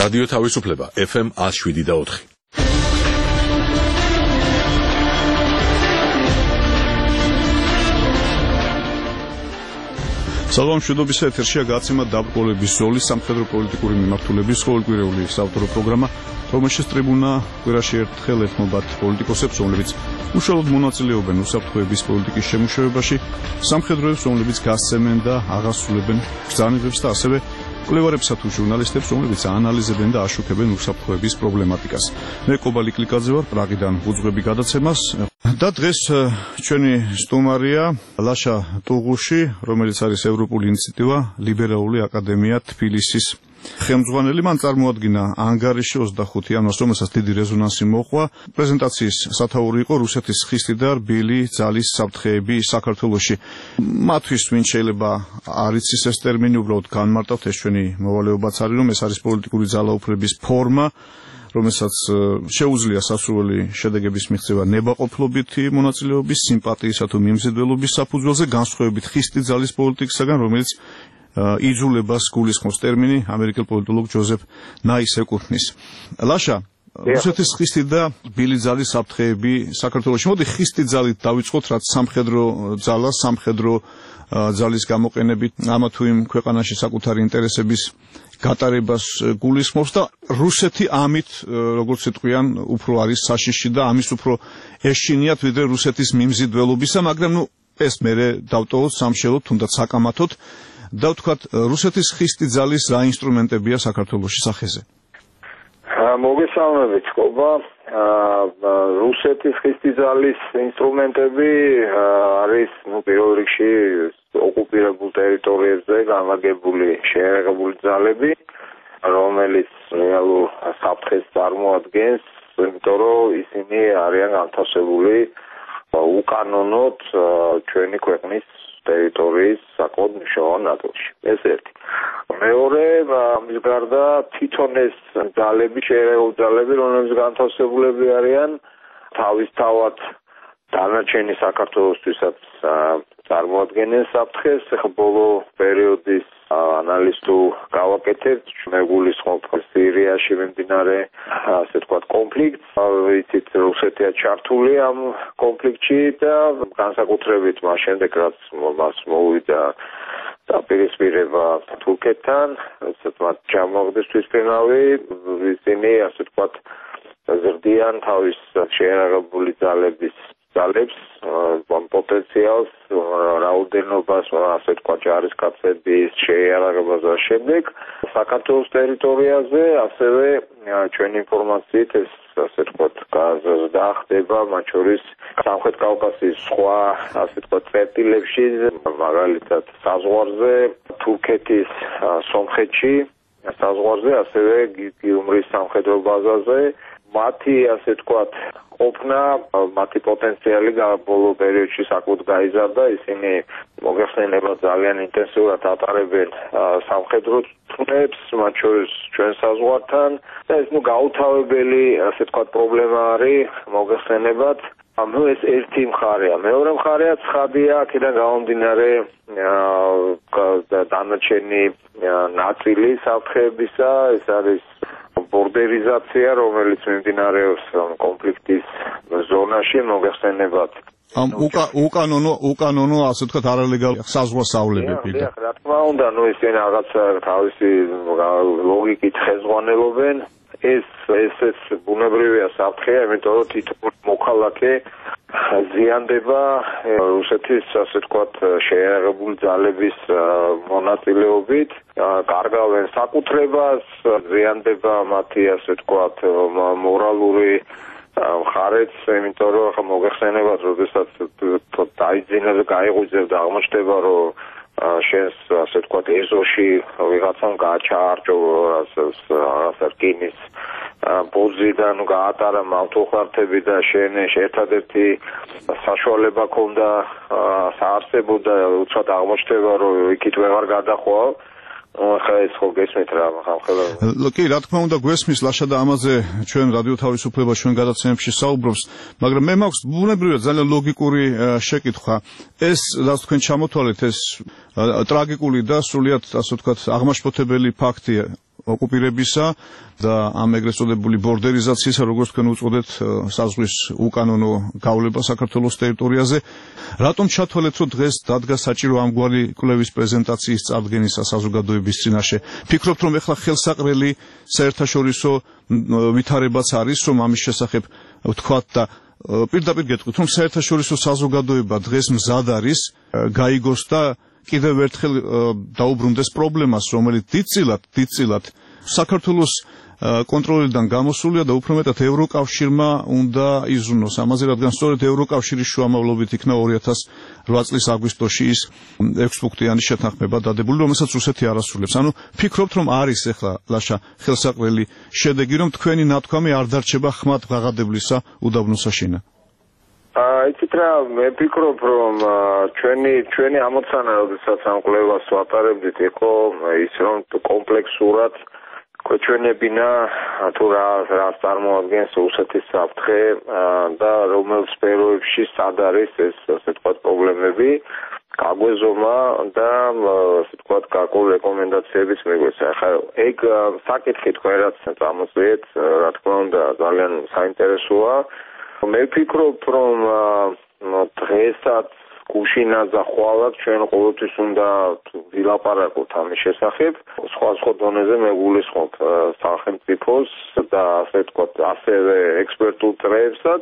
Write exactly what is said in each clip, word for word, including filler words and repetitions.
რადიო თავისუფლება ეფ ემ ათს შვიდი და ოთხი. სალამშვიდობის ეთერშია გაცემა დაბრკოლების ზოლის სამხედრო პოლიტიკური მიმართულების ყოველკვირეული საავტორო პროგრამა, რომელშიც ტრიბუნა კვირაში ერთხელ ეთმობათ პოლიტიკოსებს, რომლებიც უშუალოდ მონაწილეობენ უსაფრთხოების პოლიტიკის შემუშავებაში, სამხედროებს, რომლებიც გასცემენ და აღასრულებენ ბრძანებებს და ასევე კვლევარებსა თუ ჟურნალისტებს, რომლებიც აანალიზებენ და აშუქებენ უსაფრთხოების პრობლემატიკას. მე კობალი კლიკაძე ვარ, პრაღიდან უძღვები გადაცემას. და დღეს ჩვენი სტუმარია ლაშა ტუღუში, რომელიც არის ევროპული ინიციატივა ლიბერალური აკადემია თბილისის ხელმძღვანელი. მან წარმოადგინა ანგარიში ოცდახუთი იანვარს, რომელსაც დიდი რეზონანსი მოჰყვა. პრეზენტაციის სათაური იყო რუსეთის ხისტი და რბილი ძალის საფრთხეები საქართველოში. მათთვის ვინც შეიძლება არ იცის ეს ტერმინი, უბრალოდ განმარტავთ, ეს ჩვენი მოვალეობაც არის, რომ ეს არის პოლიტიკური ძალაუფლების ფორმა, რომელსაც შეუძლია სასურველი შედეგების მიღწევა ნებაყოფლობითი მონაწილეობის, სიმპათიისა თუ მიმზიდველობის საფუძველზე, განსხვავებით ხისტი ძალის პოლიტიკისაგან, რომელიც იძულებას გულისხმობს ტერმინი ამერიკელ პოლიტოლოგ ჯოზეფ ნაის ეკუთვნის. ლაშა, რუსეთის ხისტი და რბილი ძალის საფრთხეები საქართველოში. მოდი ხისტი ძალით დავიწყოთ, რაც სამხედრო ძალა, სამხედრო ძალის გამოყენებით ამა თუ იმ ქვეყანაში საკუთარი ინტერესების გატარებას გულისხმობს და რუსეთი ამით, როგორც იტყვიან, უფრო არის საშიში და ამის უფრო ეშინიათ ვიდრე რუსეთის მიმზიდველობისა, მაგრამ ნუ ეს მერე დავტოვოთ სამშელოდ, თუნდაც საკამათოდ და ვთქვათ, რუსეთის ხისტი ძალის რა ინსტრუმენტებია საქართველოში სახეზე? მოგესალმებით, ყობა. რუსეთის ხისტი ძალის ინსტრუმენტები არის, ну, პირველ რიგში ოკუპირებულ ტერიტორიებზე განლაგებული შეიარაღებული ძალები, რომელიც რეალურ საფრთხეს წარმოადგენს, იმიტომ რომ ისინი არიან განთავსებული უკანონოდ ჩვენი ქვეყნის ტერიტორიის საკმაოდ მნიშვნელოვან ნაწილში. ეს ერთი. მეორე, ამის გარდა თვითონ ეს ძალები, შეიარაღებული ძალები, რომლებიც განთავსებულები არიან, თავისთავად დანარჩენი საქართველოსთვისაც წარმოადგენენ საფრთხეს. ახლა ბოლო პერიოდის ანალიზს თუ გავაკეთებთ, მეგულისხმობ სირიაში მიმდინარე, ასე ვთქვათ, კონფლიქტს, ვიცით, რუსეთია ჩართული ამ კონფლიქტში და განსაკუთრებით მას შემდეგ, რაც მას მოვიდა დაპირისპირება თურქეთთან, რასაც მათ ჩამოაგდეს თვითმფრინავი, ისინი, ასე ვთქვათ, ზრდიან თავის შეიარაღებული ძალების ძალებს, პოტენციალს, რაოდენობას, ასე ვთქვათ, ჯარისკაცების შეიარაღებას და შემდეგ საქართველოს ტერიტორიაზე, ასევე ჩვენი ინფორმაციით ეს, ასე ვთქვათ, გაზრდა ხდება, მათ შორის სამხრეთ კავკასიის სხვა, ასე ვთქვათ, წერტილებში, მაგალითად საზღვარზე, თურქეთის სომხეთში, საზღვარზე, ასევე გიუმრის სამხედრო ბაზაზე. მათი, ასე ვთქვათ, ყოფნა, მათი პოტენციალი ბოლო პერიოდში საკმაოდ გაიზარდა. ისინი მოგეხსენება ძალიან ინტენსიურად ატარებენ სამხედრო წვნებს, მათ შორის ჩვენ საზღვართან და ეს ნუ გაუთავებელი, ასე ვთქვათ, პრობლემა არის მოგეხსენებათ. ნუ ეს ერთი მხარეა. მეორე მხარეა ცხადია, აქედან გამომდინარე დანარჩენი ნაწილი საფრთხეებისა, ეს არის ბორდერიზაცია, რომელიც მიმდინარეობს კონფლიქტის ზონაში, მოგეხსენებათ. ამ უკანონო, უკანონო, ასე ვთქვათ, არალეგალური საზღვარსავლებები. რა თქმა უნდა, ნუ ისინი რაღაცა თავისი ლოგიკით ხეზღვანელობენ. ეს ესეც ბუნებრივია საფრთხეა, იმიტომ რომ თითოეული მოქალაქე ზიანდება რუსეთის, ასე ვთქვათ, შეიარაღებული ძალების მონაწილეობით, კარგავენ საკუთრებას, ზიანდება მათი, ასე ვთქვათ, მორალური მხარეც, იმიტომ რომ ახლა მოგეხსენებათ, როდესაც დაიძინა და გაიღვიძებდა, აღმოჩნდება, რომ შენს, ასე ვთქვათ, ეზოში ვიღაცამ გააჩაარჭო რაღაცა რკინის ბოძიდან გაატარა მავთუხლართები და შენ ერთადერთი საშუალება ქონდა საარსებო და უცბად აღმოჩნდება, რომ იქით ვეღარ გადახვავ. ხა ეს ხო გესმით რა ხალხო. კი, რა თქმა უნდა გვესმის ლაშა და ამაზე ჩვენ რადიო თავისუფლება ჩვენ გადაცემებში საუბრობს, მაგრამ მე მაქვს ბუნებრივად ძალიან ლოგიკური შეკითხვა. ეს რაც თქვენ ჩამოთვალეთ, ეს ტრაგიკული და სრულიად, ასე ვთქვათ, აღმაშფოთებელი ფაქტია. ოკუპირებისა და ამ ეგრეთ წოდებული ბორდერიზაციისა, როგორც თქვენ უწოდეთ, საზღვის უკანონო გავლება საქართველოს ტერიტორიაზე. რატომ ჩათვალეთ, რომ დღეს დადგა საჭირო ამგვარი კვლევის პრეზენტაციის წარდგენისა საზოგადოების წინაშე? ფიქრობთ, რომ ეხლა ხელსაყრელი საერთაშორისო ვითარებაც არის, რომ ამის შესახებ ვთქვათ და პირდაპირ გეტყვით, რომ საერთაშორისო საზოგადოება დღეს მზად არის გაიგოს და კიდევ ერთხელ დაუბრუნდეს პრობლემას, რომელიც დიდწილად, დიდწილად საქართველოს კონტროლიდან გამოსულია და უფრო მეტად ევროკავშირმა უნდა იზრუნოს. ამაზე, რადგან სწორედ ევროკავშირის შუამავლობით იქნა ორი ათას ოთხ წლის აგვისტოში ის ექვს პუნქტიანი შეთანხმება დადებული, რომელსაც რუსეთი არ ასრულებს. ანუ ფიქრობთ, რომ არის ახლა ლაშა ხელსაყრელი შედეგი, რომ თქვენი ნათქვამი არ დარჩება ხმად ღაღადებლისა უდაბნო საშინა? იცით რა, მე ვფიქრობ, რომ ჩვენი ჩვენი ამოცანა, როდესაც ამ კვლევას ვატარებდით, იყო ის, რომ კომპლექსურად გვეჩვენებინა თუ რა რას წარმოადგენს რუსეთის საფრთხე და რომელ სფეროებში სად არის ეს, ასე ვთქვათ, პრობლემები, გაგვეზომა და ასე ვთქვათ, გარკვეული რეკომენდაციების მიგვეცა. ხა ეგ საკითხი თქვენ რაც წამოწიეთ, რა თქმა უნდა, ძალიან საინტერესოა. მე ვფიქრობ, რომ დღესაც გუშინაც და ხვალად ჩვენ ყოველთვის უნდა ვილაპარაკოთ ამის შესახებ. სხვა სხვა დონეზე მე გულისხმობ სახელმწიფოს და ასე ვთქვათ, ასევე ექსპერტულ წრეებსაც.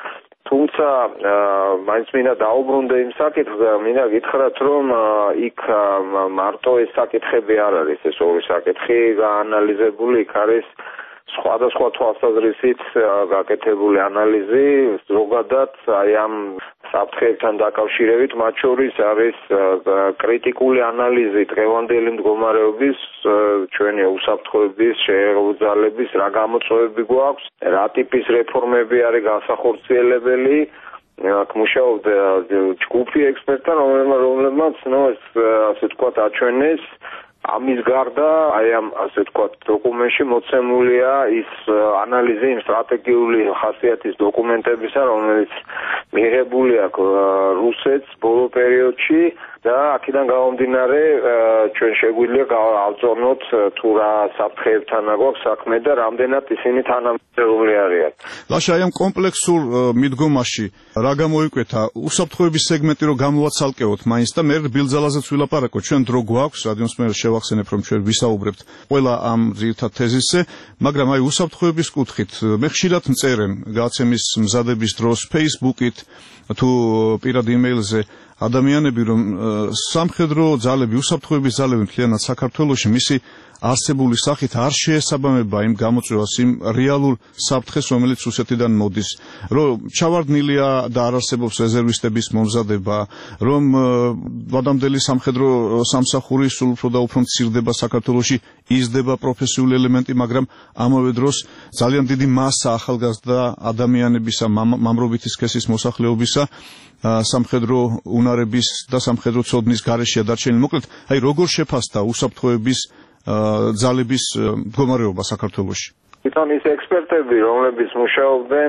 თუმცა მაინც მინდა დაუბრუნდე იმ საკითხზე, მინდა გითხრათ, რომ იქ მარტო ეს საკითხები არ არის, ეს ორი საკითხი გაანალიზებული, იქ არის სხვადასხვა თვალსაზრისით გაკეთებული ანალიზი, ზოგადად აი ამ საფრთხეებთან დაკავშირებით, მათ შორის არის კრიტიკული ანალიზი დღევანდელი მდგომარეობის, ჩვენი უსაფრთხოების, შეღრმავების, რა გამოწვევები გვაქვს, რა ტიპის რეფორმები არის განსახორციელებელი. აქ მუშაობდა ჯგუფი ექსპერტთა, რომლებმაც ასე ვთქვათ, აჩვენეს ამის გარდა, აი ამ ასე ვთქვათ, დოკუმენტში მოცემულია ის ანალიზი იმ სტრატეგიული ხასიათის დოკუმენტებისა, რომელიც მიღებული აქვს რუსეთს ბოლო პერიოდში და აქედან გამომდინარე ჩვენ შეგვიძლია გავწონოთ თუ რა საფრთხეებთან აგვაქვს საქმე და რამდენად ისინი თანამედროვე არიან. ლაშა, აი ამ კომპლექსურ მიდგომაში რა გამოიკვეთა უსაფრთხოების სეგმენტი, რომ გამოვაცალკეოთ მაინც და მე ბილძალაზეც ვილაპარაკოთ. ჩვენ დრო გვაქვს, რადიოს მე შევახსენებ, რომ ჩვენ ვისაუბრებთ ყველა ამ ძირითად თეზისზე, მაგრამ აი უსაფრთხოების კუთხით მე ხშირად მწერენ გადაცემის მზადების დროს Facebook-ით თუ პირად იმეილზე ადამიანები, რომ სამხედრო ძალები, უსაფრთხოების ძალები მთლიანად საქართველოში მისი არსებული სახით არ შეესაბამება იმ გამოწვევას, იმ რეალურ საფრთხეს, რომელიც რუსეთიდან მოდის, რომ ჩავარდნილია და არ არსებობს რეზერვისტების მომზადება, რომ ვადამდელი სამხედრო სამსახური სულ უფრო და უფრო მცირდება საქართველოში, იზრდება პროფესიული ელემენტი, მაგრამ ამავე დროს ძალიან დიდი მასა ახალგაზრდა ადამიანებისა, მამრობითი სქესის მოსახლეობისა სამხედრო უნარების და სამხედრო ცოდნის გარეშეა დარჩენილი. მოკლედ, აი როგორ შეფასდა უსაფრთხოების ძალების მდგომარეობა საქართველოში? თვითონ ის ექსპერტები, რომლებიც მუშაობდნენ,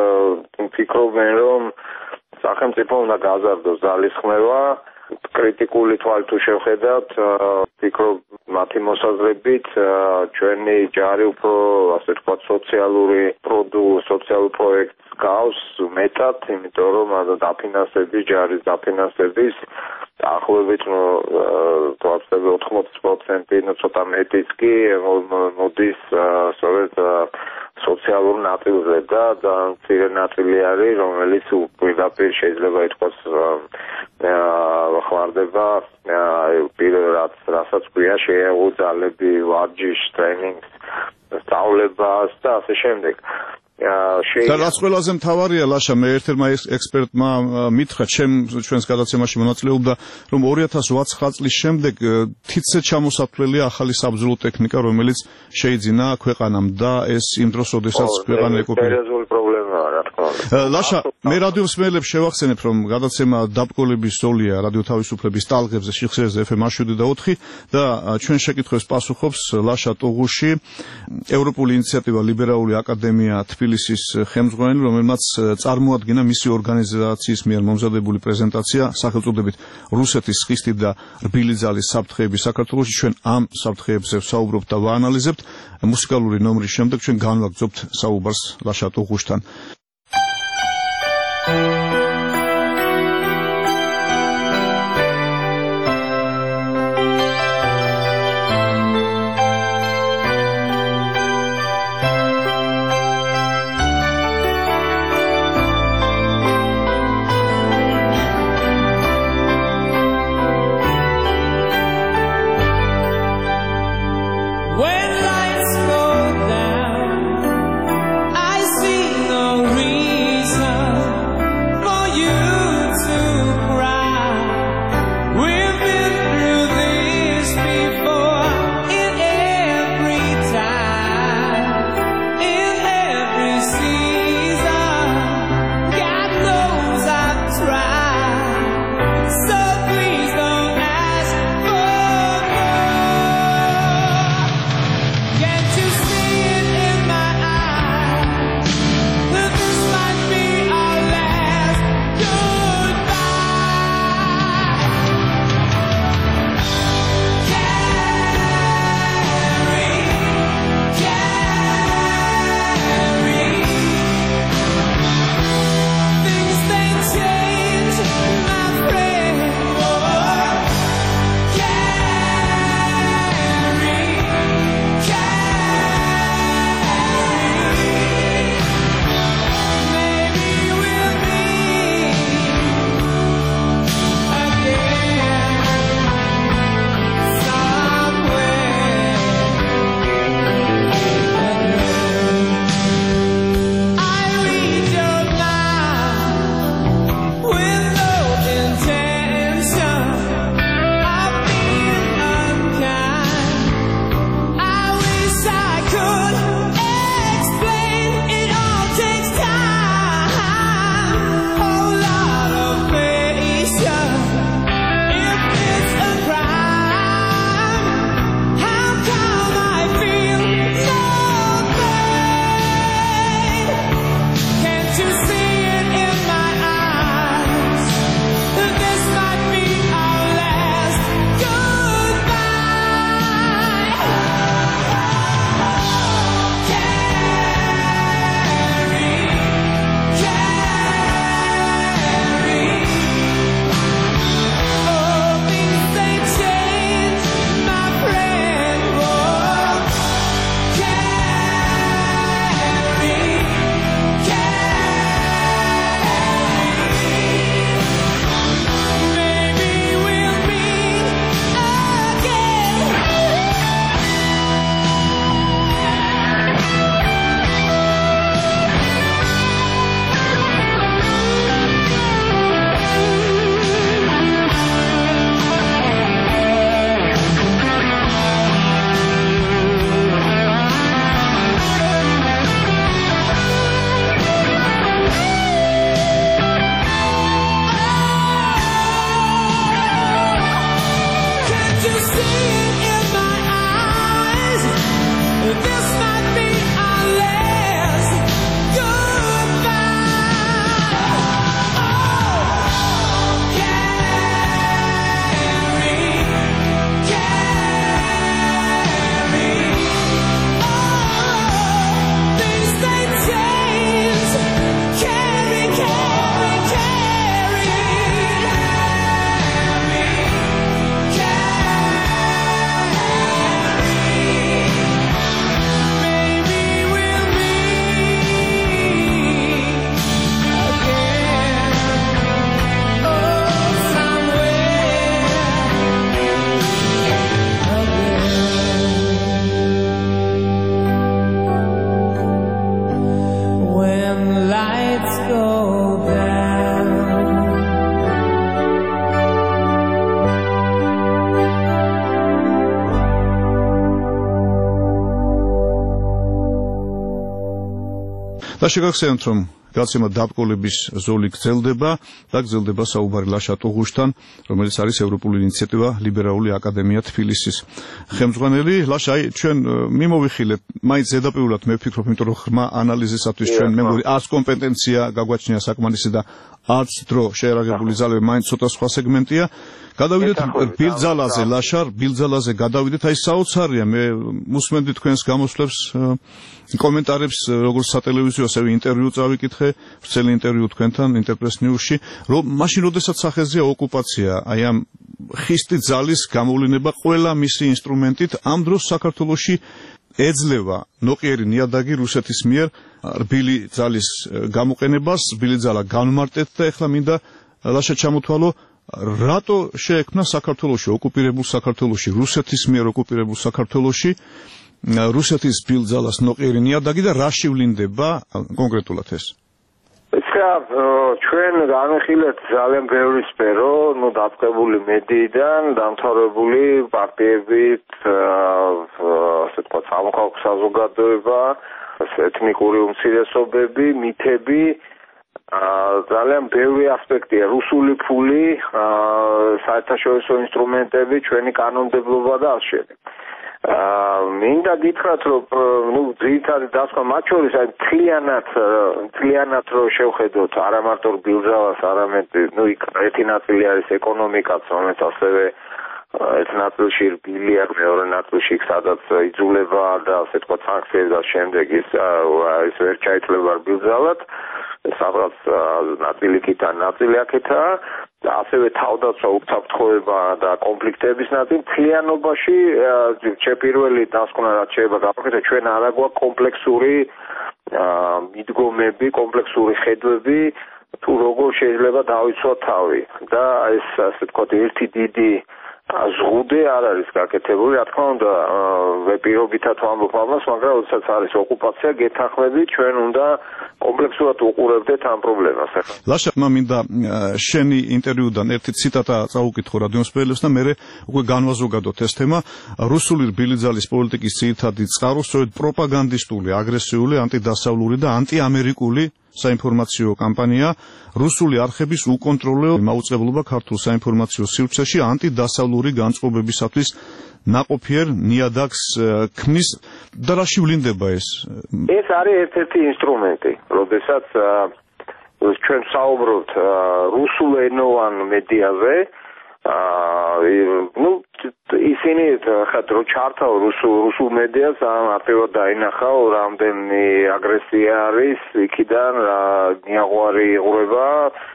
ფიქრობენ, რომ სახელმწიფო უნდა გააზარდოს ძალის ხმევა. კრიტიკული თვალით თუ შევხედავთ, ფიქრობ მათი მოსაზრებით ჩვენი ჯარი უფრო, ასე ვთქვათ, სოციალური პროდუქტ, სოციალურ პროექტს გავს მეტად, იმიტომ რომ დაფინანსების, ჯარის დაფინანსების დაახლოებით თვაფსები ოთხმოცდაათი პროცენტი, ცოტა მეტიც კი მოდის სწორედ სოციალურ ნაწილზე და მცირე ნაწილი არის, რომელიც პირდაპირ შეიძლება ითქვას ხმარდება პირად, რასაც ქვია შეეღო ძალები, ვარჯიშს, ტრენინგს, სწავლებას და ასე შემდეგ. და რაც ყველაზე მთავარია, ლაშა, მე ერთ-ერთმა ექსპერტმა მითხრა, ჩვენს გადაცემაში მონაწილეობდა, რომ ორი ათას ოცდაათი წლის შემდეგ თითზე ჩამოსათვლელია ახალი საბრძოლო ტექნიკა, რომელიც შეიძინა ქვეყანამ და ეს იმ დროს, როდესაც ქვეყანა ეკოპირებდა. სერიოზული პრობლემა. მიღება, რა თქმა უნდა. ლაშა, მე რადიო მსმენელებს შევახსენებ, რომ გადაცემა დაბკოლების ზოლია რადიო თავისუფლების ტალღებზე სიხშირეზე ეფ ემ შვიდი და ოთხი და ჩვენ შეკითხვებს პასუხობს ლაშა ტუღუში, ევროპული ინიციატივა ლიბერალური აკადემია თბილისის ხელმძღვანელი, რომელმაც წარმოადგინა მისი ორგანიზაციის მიერ მომზადებული პრეზენტაცია სახელწოდებით რუსეთის ხისტი და რბილი ძალის საფრთხეები საქართველოში. ჩვენ ამ საფრთხეებზე ვსაუბრობთ და ვაანალიზებთ. მუსიკალური ნომრის შემდეგ ჩვენ განვაგრძობთ საუბარს ლაშა ტუღუშთან. და შეგახსენებთ, რომ გაცემა დაბრკოლების ზოლი გრძელდება და გრძელდება საუბარი ლაშა ტუღუშთან, რომელიც არის ევროპული ინიციატივა ლიბერალური აკადემია თბილისის ხელმძღვანელი. ლაშა, აი ჩვენ მიმოვიხილეთ, მაინც ზედაპირულად მე ვფიქრობ, იმიტომ რომ ღრმა ანალიზისათვის ჩვენ მე მგონი არც კომპეტენცია გაგვაჩნია საკმარისი და არც დრო შეერაგებული ძალები, მაინც ცოტა სხვა სეგმენტია. გადავიდეთ ბილძალაზე, ლაშა, ბილძალაზე გადავიდეთ, აი საოცარია, მე მუსმენდი თქვენს გამოსვლებს, კომენტარებს, როგორც სატელევიზიო, ასევე ინტერვიუ წავიკითხე, ვრცელი ინტერვიუ თქვენთან ინტერპრეს ნიუსში, რომ მაშინ როდესაც სახეზეა ოკუპაცია, აი ამ ხისტი ძალის გამოვლინება ყველა მისი ინსტრუმენტით ამ დროს საქართველოში ეძლევა ნოყიერი ნიადაგი რუსეთის მიერ რბილი ძალის გამოყენებას, რბილი ძალა განმარტეთ და ეხლა მინდა ლაშა ჩამოთვალო, რატო შეექმნა საქართველოში, ოკუპირებულ საქართველოში, რუსეთის მიერ ოკუპირებულ საქართველოში რუსეთის რბილ ძალას ნოყიერი ნიადაგი და რა შევლინდება კონკრეტულად ეს? ეხლა ჩვენ განვიხილეთ ძალიან ბევრი სფერო, ნუ დაწყებული მედიიდან, დამთავრებული პარტიებით, ასე ვთქვათ, სამოქალაქო საზოგადოება, ეთნიკური უმცირესობები, მითები, ძალიან ბევრი ასპექტია, რუსული ფული, საერთაშორისო ინსტრუმენტები, ჩვენი კანონმდებლობა და ასე შემდეგ. მინდა გითხრათ, რომ ნუ ძირითადი დასკვნა მათ შორის აი თლიანად თლიანად რო შევხედოთ არა მარტო ბილძალას, არამედ ნუ იქ ერთი ნაწილი არის ეკონომიკაც, რომელიც ასევე ერთ ნაწილში რბილია, მეორე ნაწილში სადაც იძულება და ასე თქვა სანქციები და შემდეგ ის ის ვერ ჩაითვლება ბილძალად, სადაც ნაწილი იქით ან ნაწილი აქეთაა. ასევე თავდაცვა, უსაფრთხოება და კონფლიქტების ნაწილი მთლიანობაში პირველი დასკვნა რაც შეიძლება გავაკეთოთ, ჩვენ არ აგვაქვს კომპლექსური მიდგომები, კომპლექსური ხედვები, თუ როგორ შეიძლება დავიცვათ თავი და ეს ასე ვთქვათ ერთი დიდი ზღუდე არ არის გაკეთებული, რა თქმა უნდა, პირობითად ვამბობ ამას, მაგრამ როდესაც არის ოკუპაცია, გეთანხმებით, ჩვენ უნდა კომპლექსურად უყურებდეთ ამ პრობლემას. ლაშა, მინდა შენი ინტერვიუდან ერთი ციტატა წაუკითხო რადიომსმენელებს და მე უკვე განვაზოგადოთ ეს თემა. რუსული რბილი ძალის პოლიტიკის ძირითადი წყარო სწორედ პროპაგანდისტული, აგრესიული, ანტიდასავლური და ანტიამერიკული საინფორმაციო კამპანია, რუსული არხების უკონტროლო მაუწყებლობა ქართულ საინფორმაციო სივრცეში ანტიდასავლური განწყობებისათვის ნაყოფიერ ნიადაგს ქმნის და რა შევლინდება ეს? ეს არის ერთ-ერთი ინსტრუმენტი, როდესაც ჩვენ საუბრობთ რუსულენოვან მედიაზე, ნუ ისინი ხათ რო ჩართავ რუსულ რუსულ მედიას, მარტივად დაინახავ რამდენი აგრესია არის იქიდან, ნიაღვარი იღვრება,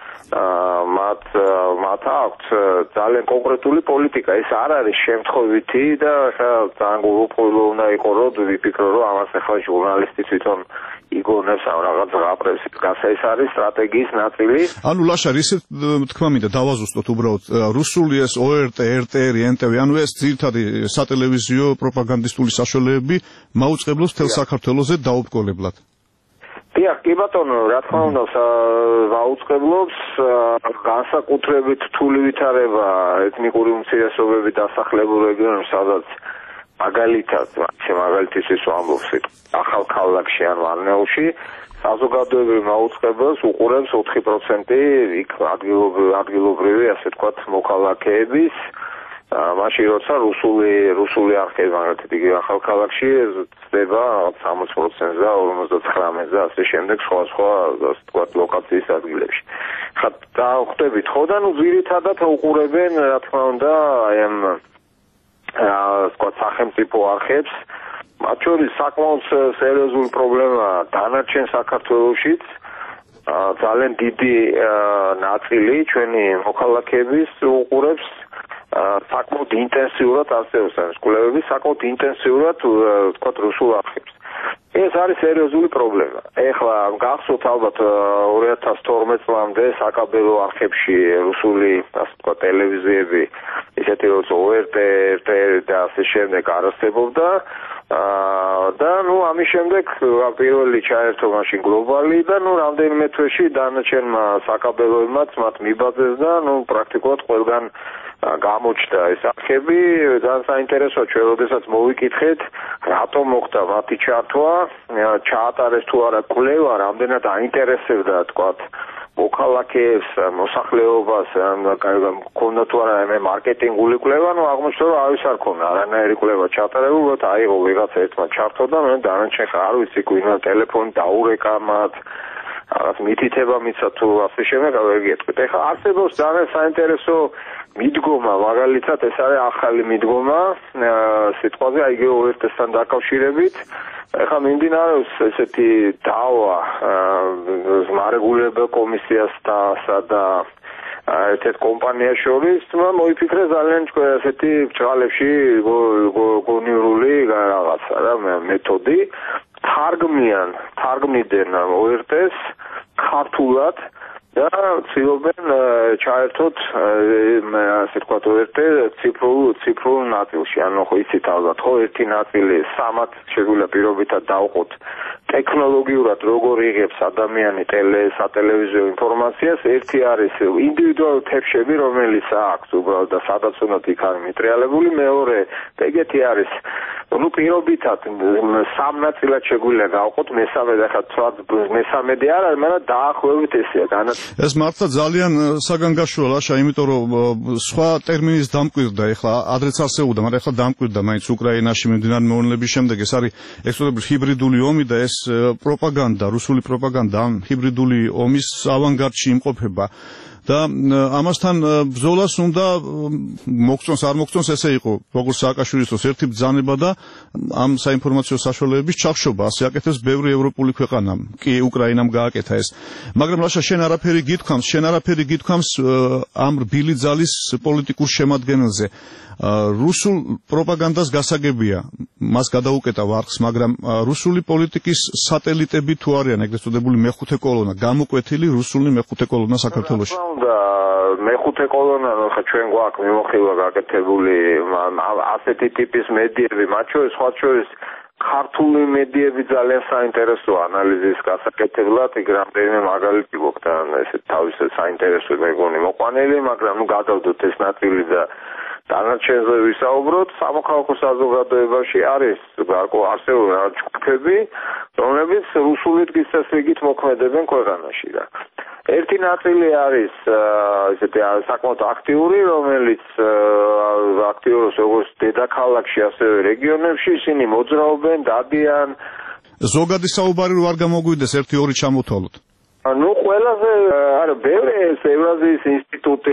მათ მათ აქვს ძალიან კონკრეტული პოლიტიკა, ეს არ არის შემთხვევითი და ხა ძალიან გულუბრყვილო უნდა იყო, რომ ვიფიქრო, რომ ამას ახლა ჟურნალისტი თვითონ იგონებს ამ რაღაც ზღაპრებს, ეს არის სტრატეგიის ნაწილი. ანუ ლაშა, ისე თქვა მინდა დავაზუსტოთ უბრალოდ, რუსული ეს O R T, R T R, N T V, ანუ ეს ძირითადი სატელევიზიო პროპაგანდისტული საშუალებები მაუწყებლობს თელ საქართველოზე დაუბრკოლებლად. დიახ, კი ბატონო, რა თქმა უნდა, აუწყებლობს განსაკუთრებით რთული ვითარება ეთნიკური უმცირესობები დასახლებულ რეგიონებში, სადაც მაგალითად, მაგალითისთვის ვამბობ, ახალ ქალაქში ან მარნეულში საზოგადოებრივ მაუწყებელს უყურებს ოთხი პროცენტი იქ ადგილობრივი, ასე ვთქვათ, მოქალაქეების, მაშინ როცა რუსული რუსული არხები მაგალითად იგი ახალ ქალაქში ხდება სამოცი პროცენტზე და ორმოცდათხრამეტზე და ასე შემდეგ სხვა სხვა ასე ვთქვათ ლოკაციის ადგილებში. ხა დავხვდებით ხო და ნუ ძირითადად უყურებენ, რა თქმა უნდა, აი ამ ასე ვთქვათ სახელმწიფო არხებს, მათ შორის საკმაოდ სერიოზული პრობლემა დანარჩენ საქართველოშიც, ძალიან დიდი ნაწილი ჩვენი მოქალაქეების უყურებს საკმაოდ ინტენსიურად არსებობს ეს კვლევები, საკმაოდ ინტენსიურად ვთქვათ რუსულ არხებს. ეს არის სერიოზული პრობლემა. ეხლა გახსოვთ ალბათ ორი ათას თორმეტ წლამდე საკაბელო არხებში რუსული ასე ვთქვათ ტელევიზიები, ისეთი როგორც O R T, R T R და ასე შემდეგ არსებობდა. და ნუ ამის შემდეგ პირველი ჩაერთო მაშინ გლობალი და ნუ რამდენიმე თვეში დანარჩენმა საკაბელოებმაც მათ მიბაძეს და ნუ პრაქტიკულად ყველგან გამოჩნდა ეს არქები, ძალიან საინტერესოა, ჩვენ როდესაც მოვიკითხეთ, რატომ მოხდა მათი ჩართვა, ჩაატარეს თუ არა კვლევა, რამდენად აინტერესებდა, თქვათ, მოქალაქეებს, მოსახლეობას, მქონდა თუ არა მე მარკეტინგული კვლევა, ну აღმოჩნდა, რომ ავის არ ქონა, არანაირი კვლევა ჩატარებული, რომ აიღო ვიღაცა ერთმა ჩართვა და მე დანარჩენ არ ვიცი, ვინმე ტელეფონი დაურეკა მათ, რაღაც მითითება მიცა თუ ასე შემდეგ, ვერ გეტყვით. ეხლა არსებობს ძალიან საინტერესო მიდგომა, მაგალითად ეს არის ახალი მიდგომა, სიტყვაზე აი გეოერთესთან დაკავშირებით. ეხლა მიმდინარეობს ესეთი დავა მარეგულირებელ კომისიასთან და ერთ-ერთ კომპანიას შორის, მოიფიქრე ძალიან ესეთი ბჭყალებში გონივრული რაღაცა რა მეთოდი, თარგმნიან, თარგმნიდნენ ოერთეს ქართულად და ცდილობენ ჩაერთოთ ასე ვთქვათ ერთ ციფრულ ციფრულ ნაწილში, ანუ ხო იცით ალბათ, ხო ერთი ნაწილი სამად შეგვიძლია პირობითად დავყოთ ტექნოლოგიურად როგორ იღებს ადამიანი ტელე სატელევიზიო ინფორმაციას, ერთი არის ინდივიდუალური თებშები, რომელიც აქვს უბრალოდ და სადაც უნდა იქ არის მიტრიალებული, მეორე ეგეთი არის ну პირობითად სამ ნაწილად შეგვიძლია გავყოთ, მესამე და ხა თქვა მესამედი არ არის, მაგრამ დაახლოებით ესეა განაც ეს მართლა ძალიან საგანგაშოა ლაშა, იმიტომ რომ სხვა ტერმინის დამკვირდა, ეხლა ადრეც არსებობდა, მაგრამ ეხლა დამკვირდა მაინც უკრაინაში მიმდინარე მოვლენების შემდეგ, ეს არის ექსპერტული ჰიბრიდული ომი და ეს პროპაგანდა, რუსული პროპაგანდა ამ ჰიბრიდული ომის ავანგარდში იმყოფება. და ამასთან ბრძოლას უნდა მოგწონს არ მოგწონს ესე იყო როგორც სააკაშვილის დროს ერთი ბრძანება და ამ საინფორმაციო საშუალებების ჩახშობა ასე აკეთებს ბევრი ევროპული ქვეყანა კი უკრაინამ გააკეთა ეს მაგრამ ლაშა შენ არაფერი გითქვამს შენ არაფერი გითქვამს ამ რბილი ძალის პოლიტიკურ შემადგენელზე რუსულ პროპაგანდას გასაგებია მას გადაუკეტა ვარხს მაგრამ რუსული პოლიტიკის სატელიტები თუ არიან ეგრეთ წოდებული მეხუთე კოლონა გამოკვეთილი რუსული მეხუთე კოლონა საქართველოში და მეხუთე კოლონა ხა ჩვენ გვაქვს მიმოხილვა გაკეთებული ასეთი ტიპის მედიები მათ შორის სხვა შორის ქართული მედიები ძალიან საინტერესოა ანალიზის გასაკეთებლად იქ რამდენიმე მაგალითი გვაქვს და ესე თავის საინტერესო მეგონი მოყვანილი მაგრამ ნუ გადავდოთ ეს ნაწილი და დანარჩენზე ვისაუბროთ სამოქალაქო საზოგადოებაში არის გარკვეულ არსებული ჯგუფები რომლებიც რუსულით გისასრიგით მოქმედებენ ქვეყანაში და ერთი ნაწილი არის ესეთი საკმაოდ აქტიური რომელიც აქტიურობს როგორც დედაქალაქში ასევე რეგიონებში ისინი მოძრაობენ დადიან ზოგადი საუბარი რო არ გამოგვიდეს ერთი ორი ჩამოთვალოთ ну ყველაზე არა ბევრი ევრაზიის ინსტიტუტი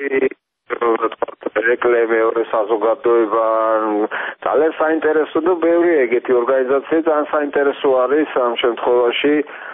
რეკლამე ორ საზოგადოება ძალიან საინტერესო და ბევრი ეგეთი ორგანიზაცია ძალიან საინტერესო არის ამ შემთხვევაში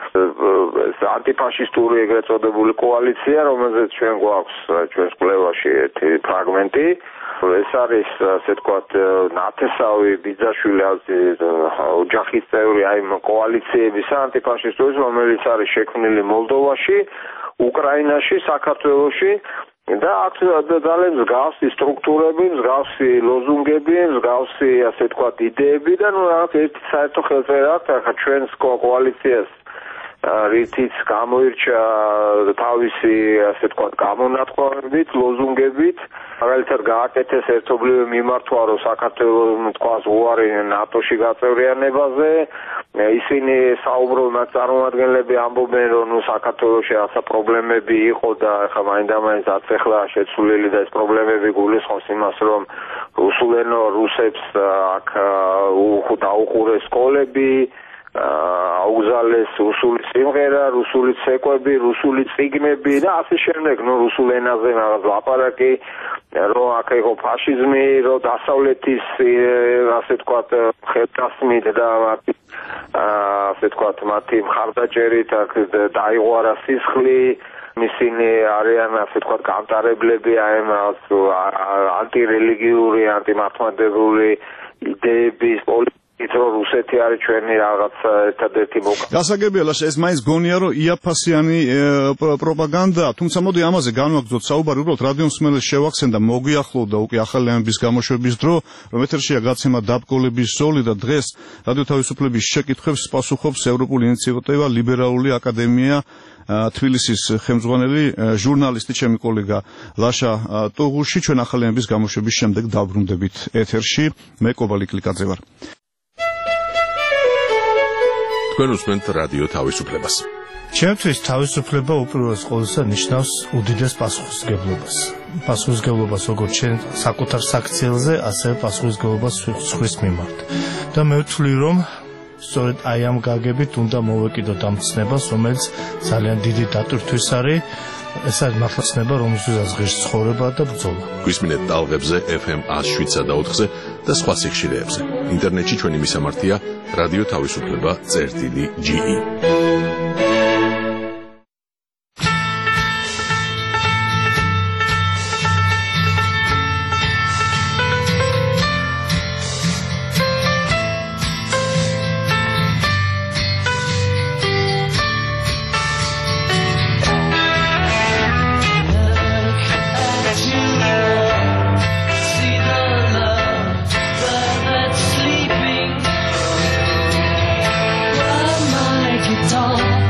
ანტიფაშისტური ეგრეთ წოდებული კოალიცია რომელზეც ჩვენ გვაქვს ჩვენს კვლევაში ერთი ფრაგმენტი ეს არის ასე ვთქვათ ნათესავი ბიძაშვილი ოჯახის წევრი აი კოალიციების ანტიფაშისტურის რომელიც არის შექმნილი მოლდოვაში უკრაინაში საქართველოში და აქ ძალიან მსგავსი სტრუქტურები, მსგავსი ლოზუნგები, მსგავსი ასე ვთქვათ იდეები და ნუ რაღაც ერთი საერთო ხელწერა აქვს ახლა ჩვენს კოალიციას რითიც გამოირჩა თავისი ასე ვთქვათ გამონათქვამებით, ლოზუნგებით მაგალითად გააკეთეს ერთობლივი მიმართვა რომ საქართველოს თქვას უარი ნატოში გაწევრიანებაზე ისინი საუბრობენ წარმომადგენლები ამბობენ რომ ნუ საქართველოში ასა პრობლემები იყო და ახლა მაინდა-მაინც აწეხლა შეცვლილი და ეს პრობლემები გულისხმობს იმას რომ რუსულენო რუსებს აქ დაუყურეს სკოლები აუგზალეს რუსული სიმღერა, რუსული ცეკვები, რუსული წიგნები და ასე შემდეგ, ნუ რუსულ ენაზე რაღაც ლაპარაკი, რომ აქ იყო ფაშიზმი, რომ დასავლეთის ასე ვთქვათ ხელდასმით და ასე ვთქვათ მათი მხარდაჭერით აქ დაიღვარა სისხლი, ისინი არიან ასე ვთქვათ გამტარებლები აი ამ ანტირელიგიური, ანტიმართლმადიდებლური იდეების რომ რუსეთი არის ჩვენი რაღაც ერთადერთი მოკა. გასაგებია ლაშა ეს მაინც გონია რომ იაფასიანი პროპაგანდა, თუმცა მოდი ამაზე განვაგრძოთ საუბარი, უბრალოდ რადიო მსმენელს შევახსენ და მოგიახლოვდა უკვე ახალი ამბის გამოშვების დრო, რომ ეთერშია გაცემა დაბკოლების ზოლი და დღეს რადიო თავისუფლების შეკითხვებს პასუხობს ევროპული ინიციატივა ლიბერალური აკადემია თბილისის ხელმძღვანელი ჟურნალისტი ჩემი კოლეგა ლაშა ტუღუში. ჩვენ ახალი ამბის გამოშვების შემდეგ დავბრუნდებით ეთერში. მე კობალი კლიკაძე ვარ. თქვენ უსმენთ რადიო თავისუფლებას. ჩემთვის თავისუფლება უპირველეს ყოვლისა ნიშნავს უდიდეს პასუხისმგებლობას. პასუხისმგებლობას როგორც ჩვენ საკუთარ საქციელზე, ასევე პასუხისმგებლობას სხვის მიმართ. და მე ვთვლი, რომ სწორედ აი ამ გაგებით უნდა მოვეკიდოთ ამ ცნებას, რომელიც ძალიან დიდი დატვირთვის არის. ეს არის მართლა ცნება, რომელსაც ღირს ცხოვრება და ბრძოლა. გვისმინეთ ტალღებზე ეფ ემ one oh seven ოთხზე და სხვა სიხშირეებზე. ინტერნეტში ჩვენი მისამართია რადიო თავისუფლება წერტილი ჯი ი. Sleeping, well, my guitar.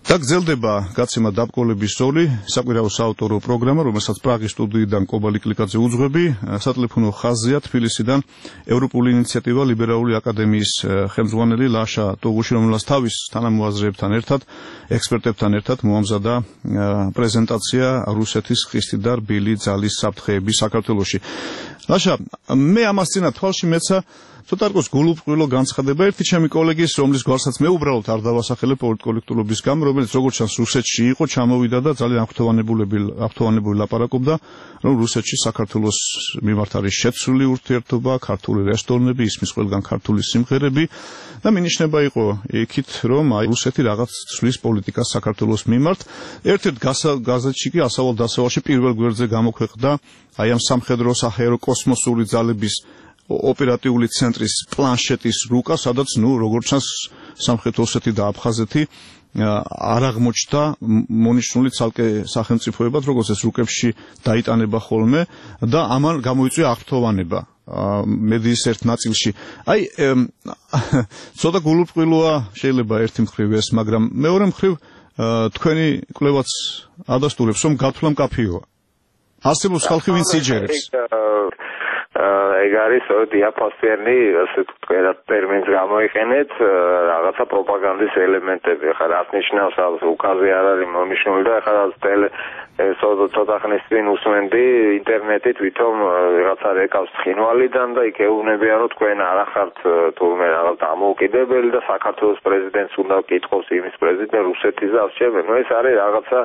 და გრძელდება გაცემა დაბკოლების ზოლი, საკვირაო საავტორო პროგრამა, რომელსაც პრაღის სტუდიიდან კობალი კლიკაძე უძღვები, სატელეფონო ხაზია თბილისიდან ევროპული ინიციატივა ლიბერალური აკადემიის ხელმძღვანელი ლაშა ტოღუში, რომელსაც თავის თანამოაზრეებთან ერთად, ექსპერტებთან ერთად მოამზადა პრეზენტაცია რუსეთის ხისტი და რბილი ძალის საფრთხეები საქართველოში. ლაშა, მე ამას წინა თვალში მეცა ცოტა რკოს გულუბრყვილო განცხადება ერთი ჩემი კოლეგის, რომლის გვარსაც მე უბრალოდ არ დავასახელე პოლიტკოლექტურობის გამო, რომელიც როგორც ჩანს რუსეთში იყო, ჩამოვიდა და ძალიან აღფრთოვანებული აღფრთოვანებული ლაპარაკობდა, რომ რუსეთში საქართველოს მიმართ არის შეცვლილი ურთიერთობა, ქართული რესტორნები, ისმის ყველგან ქართული სიმღერები და მინიშნება იყო იქით, რომ აი რუსეთი რაღაც ცვლის პოლიტიკას საქართველოს მიმართ. ერთ-ერთ გაზეთში კი ასავალ დასავალში პირველ გვერდზე გამოქვეყნდა აი ამ სამხედრო საჰაერო კოსმოსური ძალების ოპერატიული ცენტრის პლანშეტის რუკა, სადაც ნუ როგორც ჩანს სამხრეთ ოსეთი და აფხაზეთი არ აღმოჩნდა მონიშნული ცალკე სახელმწიფოებად, როგორც ეს რუკებში დაიტანება ხოლმე და ამან გამოიწვია აღფრთოვანება მედიის ერთ ნაწილში. აი ცოტა გულუბრყვილოა შეიძლება ერთი მხრივ ეს, მაგრამ მეორე მხრივ თქვენი კვლევაც ადასტურებს, რომ გათვლა მკაფიოა. არსებობს ხალხი, ვინც იჯერებს. ეგ არის დიაპაზონი, ასე თქვა ტერმინს გამოიყენეთ, რაღაცა პროპაგანდის ელემენტები. ხა რას ნიშნავს უკაზე არ არის მონიშნული და ხა ტელე ცოტა ხნის წინ უსმენდი ინტერნეტით ვითომ რაღაცა რეკავს ცხინვალიდან და იქ ეუბნებიან რომ თქვენ არ ახართ თურმე რაღაც დამოუკიდებელი და საქართველოს პრეზიდენტს უნდა კითხოს იმის პრეზიდენტ რუსეთის და ასწრებენ. ნუ ეს არის რაღაცა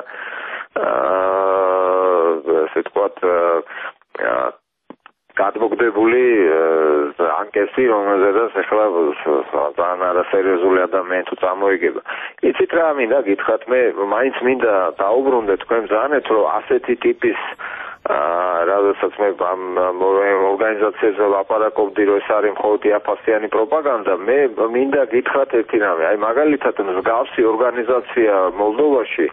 ასე თქვათ გადმოგდებული ანკესი, რომელზედაც ახლა ძალიან არასერიოზული ადამიანი თუ წამოიგება. იცით რა მინდა გითხრათ, მე მაინც მინდა დაუბრუნდე თქვენ ბრძანეთ, რომ ასეთი ტიპის როდესაც მე ამ ორგანიზაციაზე ლაპარაკობდი, რომ ეს არის მხოლოდ დიაპაზონიანი პროპაგანდა, მე მინდა გითხრათ ერთი რამე. აი მაგალითად მსგავსი ორგანიზაცია მოლდოვაში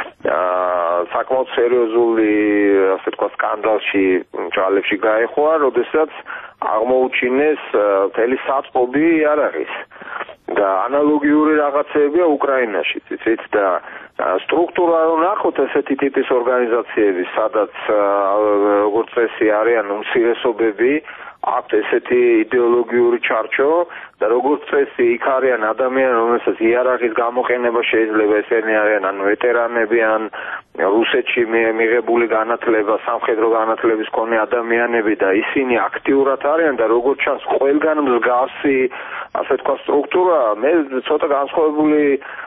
საკმაოდ სერიოზული, ასე თქვა, სკანდალში ჯალებში გაეხვა, როდესაც აღმოუჩინეს მთელი საწყობი იარაღის და ანალოგიური რაღაცებია უკრაინაში, იცით და სტრუქტურა რომ ნახოთ ესეთი ტიპის ორგანიზაციების, სადაც როგორც წესი არიან უმცირესობები, აქვთ ესეთი იდეოლოგიური ჩარჩო და როგორც წესი იქ არიან ადამიანები, რომელსაც იარაღის გამოყენება შეიძლება ესენი არიან ან ვეტერანები, ან რუსეთში მიღებული განათლება, სამხედრო განათლების მქონე ადამიანები და ისინი აქტიურად არიან და როგორც ჩანს ყველგან მსგავსი, ასე თქვა, სტრუქტურა. მე ცოტა განსხვავებული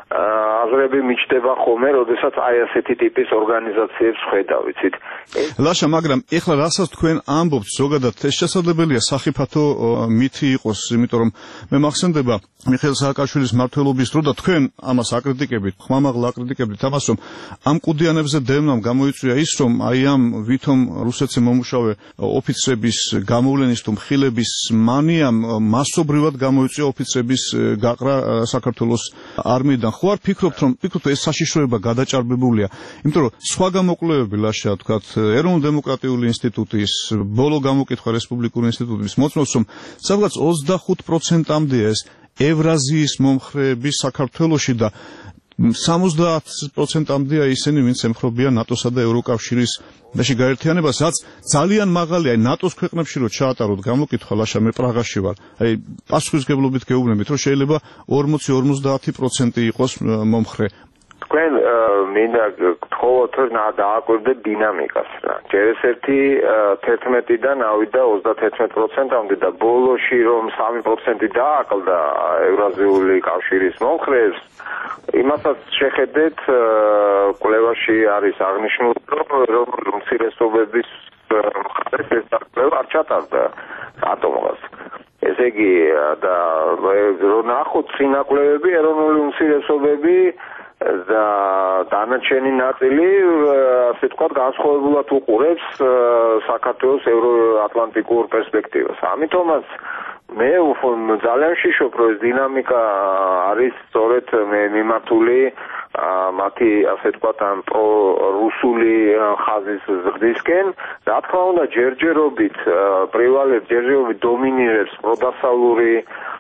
აზრები მიჩნდება ხოლმე, როდესაც აი ასეთი ტიპის ორგანიზაციებს ხედავ, იცით. ლაშა, მაგრამ ეხლა რასაც თქვენ ამბობთ, ზოგადად ეს შესაძლებელია სახიფათო მითი იყოს, იმიტომ რომ მე მახსენდება მიხეილ სააკაშვილის მმართველობის დრო და თქვენ ამას აკრიტიკებით, ხმამაღლა აკრიტიკებით ამას, რომ ამ კუდიანებზე დევნამ გამოიწვია ის, რომ აი ამ ვითომ რუსეთზე მომუშავე ოფიცრების გამოვლენის თუ მხილების მანიამ მასობრივად გამოიწვია ოფიცრების გაყრა საქართველოს არმიიდან. ხო არ ფიქრობთ, რომ ფიქრობთ ეს საშიშროება გადაჭარბებულია, იმიტომ რომ სხვა გამოკვლევები, ლაშა, თქვათ, ეროვნულ-დემოკრატიული ინსტიტუტის, ბოლო გამოკითხვა რესპუბლიკური ინსტიტუტის მოწმობს, რომ სადღაც ოცდახუთ პროცენტამდეა ეს ევრაზიის მომხრეები საქართველოში და სამოცდაათ პროცენტამდეა ისინი, ვინც ემხრობიან ნატოსა და ევროკავშირის გაერთიანებას, რაც ძალიან მაღალია. აი ნატოს ქვეყნებში რო ჩაატაროთ გამოკითხვა, ლაშა, მე პრაღაში ვარ. აი პასუხისგებლობით გეუბნებით, რომ შეიძლება ორმოცი ორმოცდაათი პროცენტი იყოს მომხრე. თქვენ მინდა გთხოვოთ დააკვირდეთ დინამიკას რა. ჯერ ეს ერთი თერთმეტიდან ავიდა ოცდათერთმეტ პროცენტამდე და ბოლოში რომ სამი პროცენტი დააკლდა ევრაზიული კავშირის მომხრეებს, იმასაც შეხედეთ, კვლევაში არის აღნიშნული, რომ უმცირესობების მხარეს ეს კვლევა არ ჩატარდა ატომობას. ესე იგი და რომ ნახოთ წინა კვლევები, ეროვნული უმცირესობები და დანარჩენი ნაწილი, ასე თქვა, განსხვავებულად უყურებს საქართველოს ევროატლანტიკურ პერსპექტივას. ამიტომაც მე ძალიან ვშიშობ, რომ ეს დინამიკა არის სწორედ მიმართული მათი, ასე თქვა, ამ პრო-რუსული ხაზის ზრდისკენ. რა თქმა უნდა, ჯერჯერობით პრივალებს, ჯერჯერობით დომინირებს პროდასავლური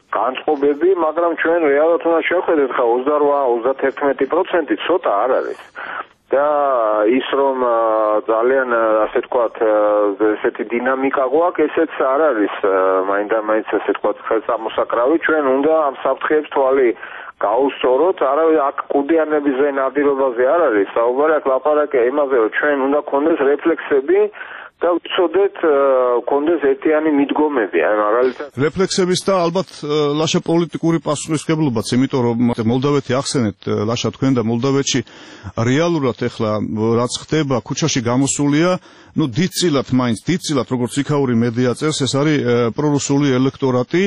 განწყობები, მაგრამ ჩვენ რეალურად უნდა შევხედოთ, ხა ოცდაოთხ ოცდაათი პროცენტი ცოტა არ არის. და ის რომ ძალიან ასე ვთქვათ ესეთი დინამიკა გვაქვს, ესეც არ არის მაინდა-მაინც ასე ვთქვათ ხელსამოსაკრავი, ჩვენ უნდა ამ საფრთხეებს თვალი გაუსწოროთ, არავის აქ კუდიანებზე ნადირობაზე არ არის საუბარი, აქ ლაპარაკია იმაზე, რომ ჩვენ უნდა გქონდეს რეფლექსები და ვიცოდეთ გქონდეს ერთიანი მიდგომები, აი მაგალითად რეფლექსების და ალბათ ლაშა პოლიტიკური პასუხისმგებლობაც, იმიტომ რომ მოლდავეთი ახსენეთ, ლაშა თქვენ და მოლდავეთში რეალურად ეხლა რაც ხდება, ქუჩაში გამოსულია, ну დიდწილად მაინც დიდწილად როგორც იქაური მედია წერს, ეს არის პრორუსული ელექტორატი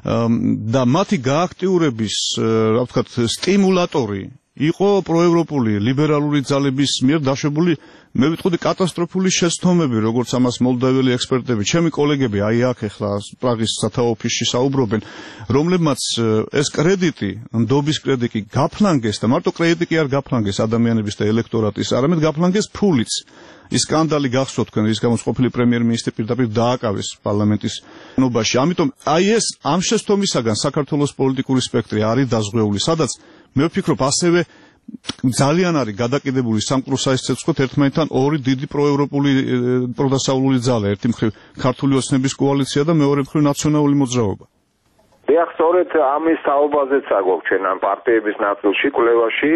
და მათი გააქტიურების, რა ვთქვათ, სტიმულატორი იყო პროევროპული ლიბერალური ძალების მიერ დაშვებული, მე ვიტყოდი კატასტროფული შეცდომები, როგორც ამას მოლდაველი ექსპერტები, ჩემი კოლეგები აი აქ ახლა პრაღის სათაო ოფისში საუბრობენ, რომლებმაც ეს კრედიტი, ნდობის კრედიტი გაფლანგეს და მარტო კრედიტი კი არ გაფლანგეს ადამიანების და ელექტორატის, არამედ გაფლანგეს ფულიც. ის სკანდალი გახსოვთ თქვენ, ის გამოს ყოფილი პრემიერ-მინისტრი პირდაპირ დააკავეს პარლამენტის ნობაში. ამიტომ აი ეს ამ შეცდომისაგან საქართველოს პოლიტიკური სპექტრი არის დაზღვეული, სადაც მე ვფიქრობ ასევე ძალიან არის გადაკიდებული სამყუროსაის ცეცხლად ერთმანეთთან ორი დიდი პროევროპული პროდასავლური ძალა, ერთი მხრივ ქართული ოცნების კოალიცია და მეორე მხრივ ნაციონალური მოძრაობა. დიახ, სწორედ ამის თაობაზეც აგვაქვს ჩვენ ამ პარტიების ნაწილში კვლევაში.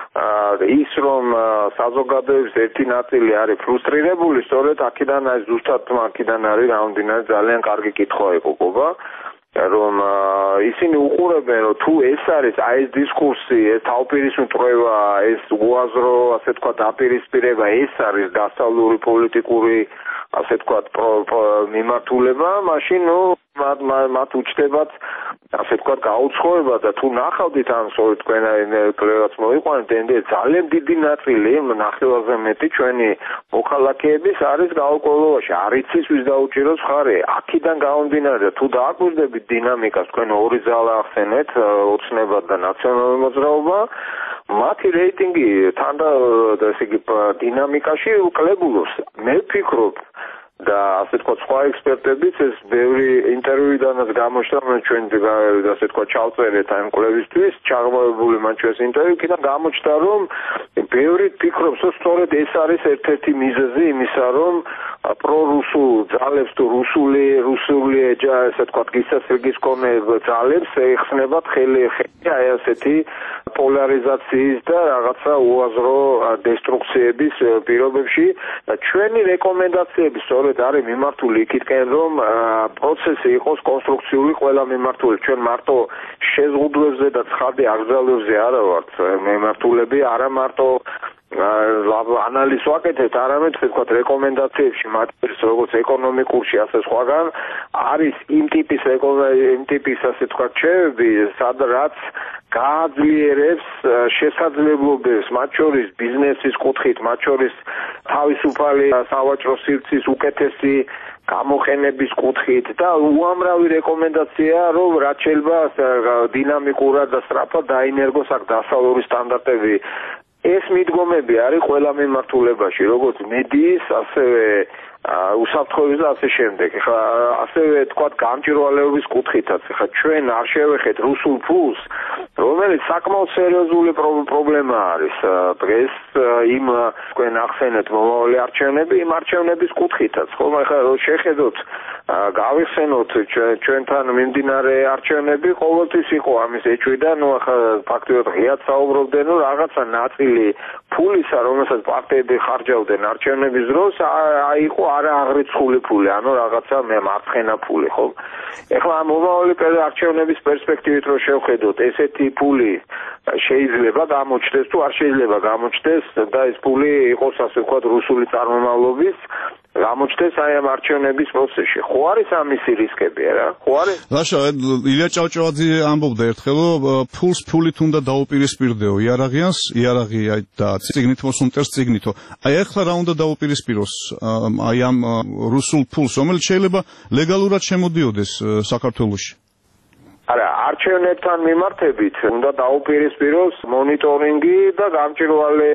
ის რომ საზოგადოების ერთი ნაწილი არის ფრუსტრირებული, სწორედ აქედან არის ზუსტად აქედან არის რამდენად ძალიან კარგი კითხვა ეკოგობა, რომ ისინი უყურებენ, რომ თუ ეს არის აი ეს დისკურსი, ეს თავპირისმეტყველება, ეს უაზრო, ასე თქვა, დაპირისპირება, ეს არის დასავლური პოლიტიკური, ასე თქვა, მიმართულება, მაშინ ნუ მათ უჩნდებათ ასე ვთქვათ გაუცხოება და თუ ნახავდით ამ სწორედ თქვენ კვლევაც მოიყვანეთ, ძალიან დიდი ნაწილი, ნახევარზე მეტი ჩვენი მოქალაქეების არის გაურკვევლობაში, არ იცის ვის დაუჭიროს მხარე. აქედან გამომდინარე, თუ დააკვირდებით დინამიკას, თქვენ ორი ძალა ახსენეთ, ოცნება და ნაციონალური მოძრაობა, მათი რეიტინგი თან და ესე იგი დინამიკაში უკლებულობს. მე ვფიქრობ და ასე თქვა სხვა ექსპერტებიც ეს ბევრი ინტერვიუდანაც გამოჩნდა, ჩვენ ასე თქვა ჩავწერეთ ამ კვლევისთვის, ჩაღრმავებული მან ჩვენს ინტერვიუ, იქიდან გამოჩნდა, რომ ბევრი ფიქრობს, რომ სწორედ ეს არის ერთ-ერთი მიზეზი იმისა, რომ პრორუსულ ძალებს თუ რუსული რუსული ასე თქვა გისასრიგის კონე ძალებს ეხსნებათ ხელი აი ასეთი პოლარიზაციის და რაღაცა უაზრო დესტრუქციების პირობებში. ჩვენი რეკომენდაციები სწორედ არის მიმართული იქითკენ, რომ პროცესი იყოს კონსტრუქციული, ყველა მიმართული. ჩვენ მარტო შეზღუდვებზე და ცხადი აგზავნებზე არა ვართ მიმართულები, არა მარტო ანალიზს ვაკეთებთ, არამედ ვთქვათ რეკომენდაციებში, მათთვის როგორც ეკონომიკურში, ასე სხვაგან არის იმ ტიპის იმ ტიპის ასე ვთქვათ რჩევები, სადაც გააძლიერებს შესაძლებლობებს, მათ შორის ბიზნესის კუთხით, მათ შორის თავისუფალი სავაჭრო სივრცის უკეთესი გამოყენების კუთხით და უამრავი რეკომენდაცია, რომ რაც შეიძლება დინამიკურად და სწრაფად დაინერგოს აქ დასავლური სტანდარტები. ეს მიდგომები არის ყველა მიმართულებაში, როგორც მედიის, ასევე უსაფრთხოების და ასე შემდეგ. ხა ასევე თქვა გამჭირვალეობის კუთხითაც. ხა ჩვენ არ შევეხეთ რუსულ ფულს, რომელიც საკმაოდ სერიოზული პრობლემა არის დღეს იმ თქვენ ახსენეთ მომავალი არჩევნები, იმ არჩევნების კუთხითაც. ხომ ხა რო შეხედოთ გავიხსენოთ ჩვენთან მიმდინარე არჩევნები, ყოველთვის იყო ამის ეჭვი და ნუ ახლა ფაქტობრივად ღიად საუბრობდნენ, რომ რაღაცა ნაწილი ფულისა, რომელსაც პარტიები ხარჯავდნენ არჩევნების დროს, აი იყო არა აღრიცხული ფული, ანუ რაღაცა მარცხენა ფული, ხო? ეხლა ამ მომავალი არჩევნების პერსპექტივით რო შევხედოთ, ესეთი ფული შეიძლება გამოჩნდეს თუ არ შეიძლება გამოჩნდეს და ეს ფული იყოს ასე ვთქვათ რუსული წარმომავლობის გამოჩნდეს აი ამ არჩევნების პროცესში. ხო არის ამისი რისკები, არა? ხო არის? ლაშა, ილია ჭავჭავაძე ამბობდა ერთხელ, რომ ფულს ფულით უნდა დაუპირისპირდეო იარაღიანს, იარაღი და წიგნით მოსუმტერს წიგნითო. აი ახლა რა უნდა დაუპირისპიროს აი ამ რუსულ ფულს, რომელიც შეიძლება ლეგალურად შემოდიოდეს საქართველოში? არა, არჩევნებთან მიმართებით უნდა დაუპირისპიროს მონიტორინგი და გამჭირვალე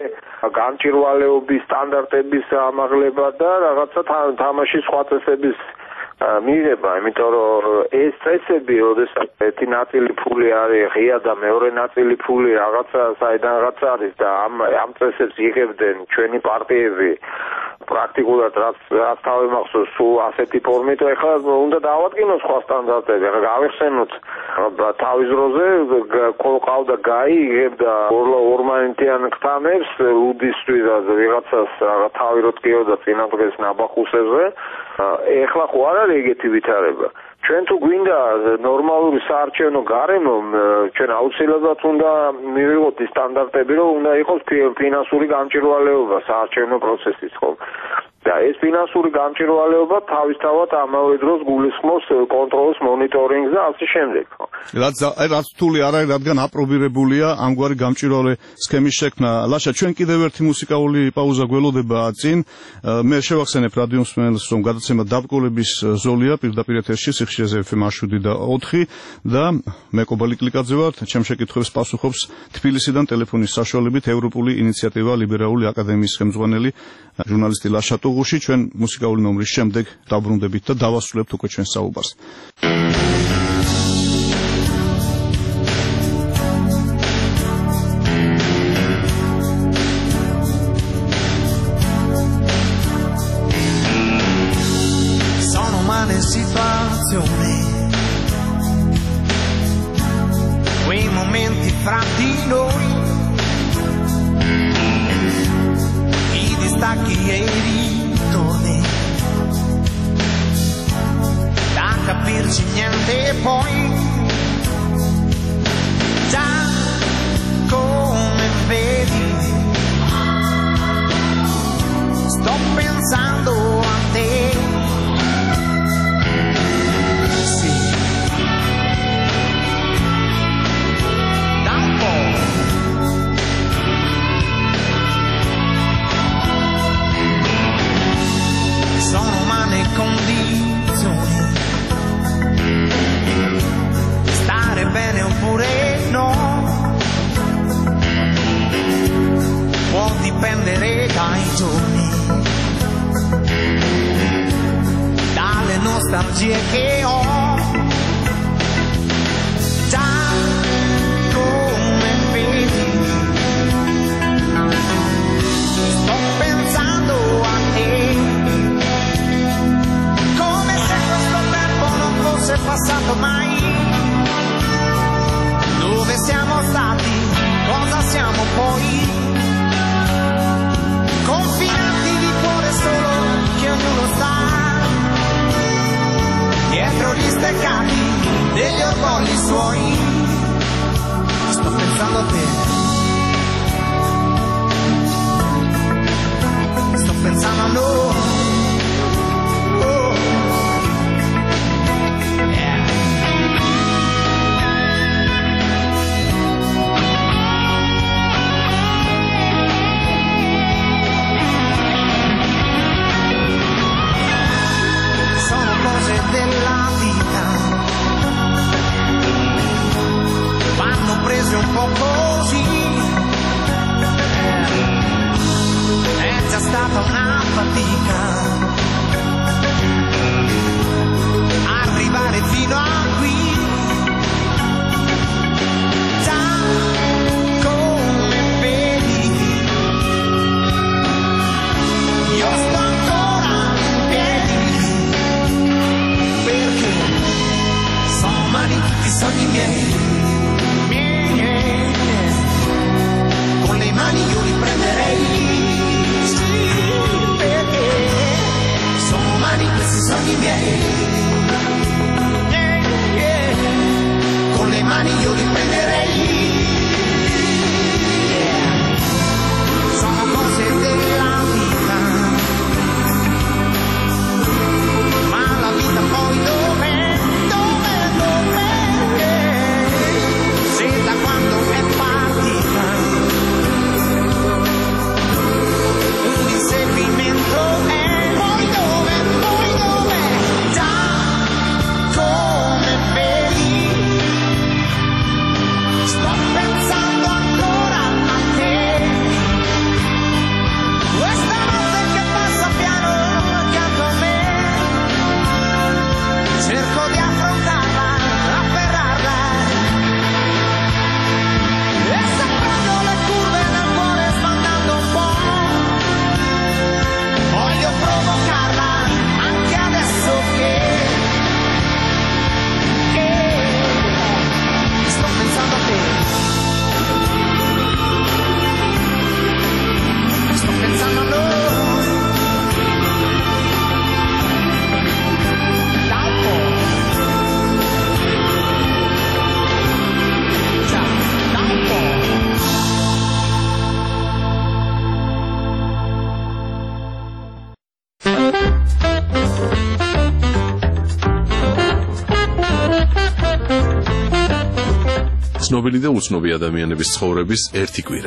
გამჭირვალეობის სტანდარტების ამაღლება და რაღაცა თამაშის სხვა წესების მიიღება, იმიტომ რომ ეს წესები, როდესაც ერთი ნაწილი ფული არის ღია და მეორე ნაწილი ფული რაღაცა საიდანაც არის და ამ ამ წესებს იღებდნენ ჩვენი პარტიები პრაქტიკულად რაც რაც თავი მახსოვს სულ ასეთი ფორმით, ეხლა უნდა დავადგინოთ სხვა სტანდარტები, ეხლა გავიხსენოთ თავის დროზე ყავდა გაი იღებდა ორმანიტიან ხთამებს უდისთვის და ვიღაცას თავი რო ტკიოდა წინა დღეს ნაბახუსებზე, ეხლა ხო არ არის ეგეთი ვითარება. ჩვენ თუ გვინდა ნორმალური საარჩევნო გარემო, ჩვენ აუცილებლად უნდა მივიღოთ ის სტანდარტები, რომ უნდა იყოს ფინანსური გამჭირვალეობა საარჩევნო პროცესის, ხო? და ეს ფინანსური გამჭირვალეობა თავისთავად ამავე დროს გულისხმობს კონტროლს, მონიტორინგს და ასე შემდეგ, ხო? რაც რაც რთული არ არის, რადგან აპრობირებულია ამგვარი გამჭირვალე სქემის შექმნა. ლაშა, ჩვენ კიდევ ერთი მუსიკალური პაუზა გველოდება წინ. მე შევახსენებ რადიო მსმენელს, რომ გადაცემა დაბრკოლების ზოლია პირდაპირ ეთერში სიხშირეზე ეფ ემ შვიდი და ოთხი და მე კობალი კლიკაძე ვარ, ჩემ შეკითხვებს პასუხობს თბილისიდან ტელეფონის საშუალებით ევროპული ინიციატივა ლიბერალური აკადემიის ხელმძღვანელი ჟურნალისტი ლაშა ტუღუში. ჩვენ მუსიკალური ნომრის შემდეგ დაბრუნდებით და დავასრულებთ უკვე ჩვენს საუბარს. Situazione, quei momenti fra di noi, i distacchi e i ritorni, da capirci niente poi, già come vedi, sto pensando a te. Sono umane condizioni, stare bene oppure no, può dipendere dai giorni, dalle nostalgie che ho, già come vedi, sto pensando a te. Se è passato mai, dove siamo stati, cosa siamo poi, confinati di cuore solo che ognuno sta, dietro gli steccati degli orgogli suoi, sto pensando a te, sto pensando a noi. Della vita vanno prese un po' così, è già stata una fatica arrivare fino a qui, già come vedi io sto ancora in piedi. Sono umani tutti i sogni miei, miei, ცნობილი და უცნობი ადამიანების ცხოვრების ერთი კვირა.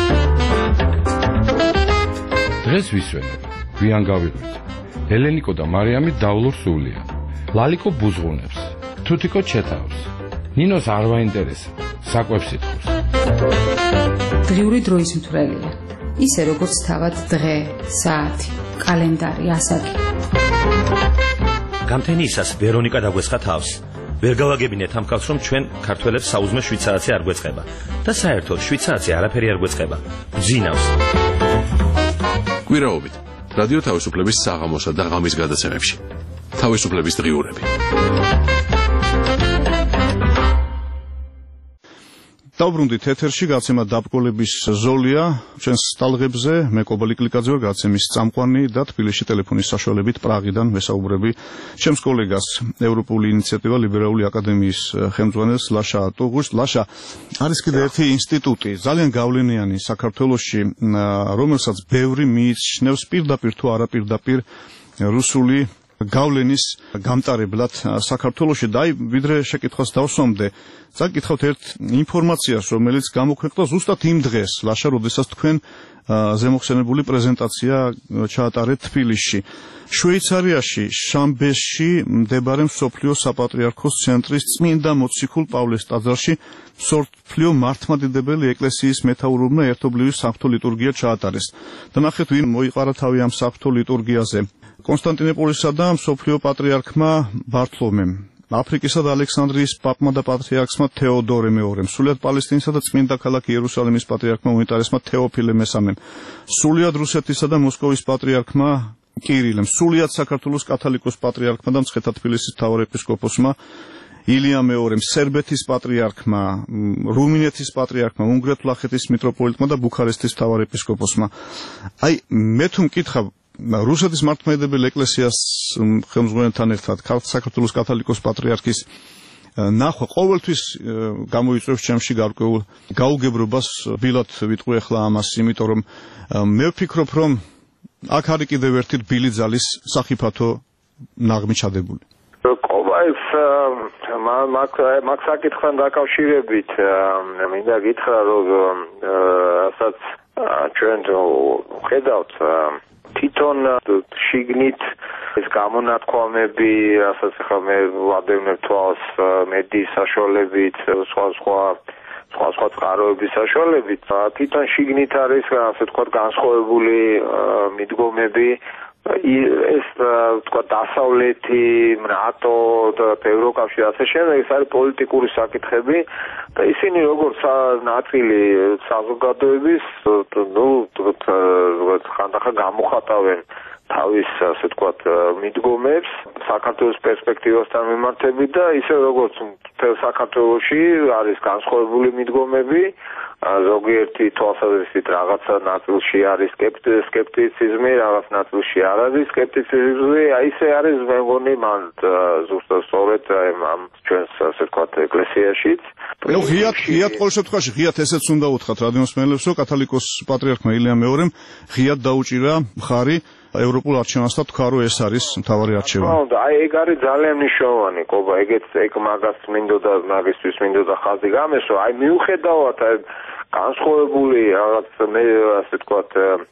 დღეს ვისვენებ, გვიან გავიღვიძ. ელენიკო და მარიამი დავლობს სულია. ლალიკო ბუზღუნებს, თუთიკო ჩეთავს. ნინოს არ ვაინტერესებს, საკვებს ითხოვს. დღიური დროის მთვრელია. ისე როგორც თავად დღე, საათი, კალენდარი, ასაკი. გამთენიისას ვერონიკა დაგვესხა თავს. ვერ გავაგებინეთ ამ ხალხს, რომ ჩვენ ქართველებს საუზმე შვიცარაცი არ გვეწყება და საერთოდ შვიცარაცი არაფერი არ გვეწყება. გძინავს. კვირაობით რადიო თავისუფლების საღამოსა და ღამის გადაცემებში. თავისუფლების დღიურები. დავბრუნდით ეთერში, გაცემა დაბრკოლების ზოლია, ჩვენს ტალღებზე, მე კობალი კლიკაძე ვარ, გაცემის წამყვანი და თბილისში ტელეფონის საშუალებით პრაღიდან ვესაუბრები ჩემს კოლეგას, ევროპული ინიციატივა ლიბერალური აკადემიის ხელმძღვანელს ლაშა ტუღუშს. ლაშა, არის კიდე ერთი ინსტიტუტი, ძალიან გავლენიანი საქართველოში, რომელსაც ბევრი მიიჩნევს პირდაპირ თუ არაპირდაპირ რუსული გავლენის გამტარებლად საქართველოში და აი ვიდრე შეკითხვას დავსვამდე, წაკითხავთ ერთ ინფორმაციას, რომელიც გამოქვეყნდა ზუსტად იმ დღეს, ლაშა, როდესაც თქვენ ზემოხსენებული პრეზენტაცია ჩაატარეთ თბილისში. შვეიცარიაში, შამბეში მდებარე მსოფლიო საპატრიარქოს ცენტრის წმინდა მოციქულ პავლეს ტაძარში მსოფლიო მართლმადიდებელი ეკლესიის მეთაურებმა ერთობლივი საღვთო ლიტურგია ჩაატარეს. და ნახეთ, ვინ მოიყარა თავი ამ საღვთო ლიტურგიაზე. კონსტანტინოპოლისა და მსოფლიო პატრიარქმა ბართლომემ, აფრიკისა და ალექსანდრიის პაპმა და პატრიარქმა თეოდორე მეორემ, სულიად პალესტინისა და წმინდა ქალაქ იერუსალიმის პატრიარქმა უნიტარესმა თეოფილე მესამემ, სულიად რუსეთისა და მოსკოვის პატრიარქმა კირილემ, სულიად საქართველოს კათოლიკოს პატრიარქმა და მცხეთა თბილისის მთავარეპისკოპოსმა ილია მეორემ, სერბეთის პატრიარქმა, რუმინეთის პატრიარქმა, უნგრეთ-ვლახეთის მიტროპოლიტმა და ბუქარესტის მთავარეპისკოპოსმა. აი, მე თუ მკითხავ რუსეთის მართლმადიდებელი ეკლესიას ხელმძღვანელთან ერთად საქართველოს კათოლიკოს პატრიარქის ნახვა ყოველთვის გამოიწვევს ჩემში გარკვეულ გაუგებრობას. ბილად ვიტყვი ახლა ამას, იმიტომ რომ მე ვფიქრობ, რომ აქ არის კიდევ ერთი რბილი ძალის სახიფათო ნაღმი ჩადებული. კობაის მაგ საკითხთან დაკავშირებით მინდა გითხრა, რომ რასაც ჩვენ ხედავთ თვითონ შიგნით ეს გამონათქვამები, რასაც ახლა მე ვადევნებ თვალს მედიის საშუალებით, სხვა სხვა სხვა სხვა წყაროების საშუალებით, თვითონ შიგნით არის ასე ვთქვათ განსხვავებული მიდგომები. ეს თქვა დასავლეთი, ნატო და ევროკავშირი ასე შემდეგ, ეს არის პოლიტიკური საკითხები და ისინი როგორც ნაწილი საზოგადოების, ნუ ხანდახან გამოხატავენ თავის ასე ვთქვათ მიდგომებს საქართველოს პერსპექტივასთან მიმართებით და ისე როგორც მთელ საქართველოში არის განსხვავებული მიდგომები, ზოგიერთი თვალსაზრისით რაღაცა ნაწილში არის სკეპტიციზმი, რაღაც ნაწილში არ არის სკეპტიციზმი, აი ისე არის მე მგონი მან ზუსტად სწორედ ამ ჩვენს ასე ვთქვათ ეკლესიაშიც. ნუ ღიად ღიად ყოველ შემთხვევაში ღიად ესეც უნდა უთხრათ რადიოს მსმენელებს, რომ კათოლიკოს პატრიარქმა ილია მეორემ ღიად დაუჭირა მხარი ევროპულ არჩევანსთან, თქვა, რომ ეს არის მთავარი არჩევანი. ხო, აი ეგ არის ძალიან მნიშვნელოვანი, კობა, ეგეც ეგ მაგას მინდოდა, მაგისთვის მინდოდა ხაზი გამესვა. აი მიუხედავად აი განსხვავებული რაღაც მე ასე ვთქვათ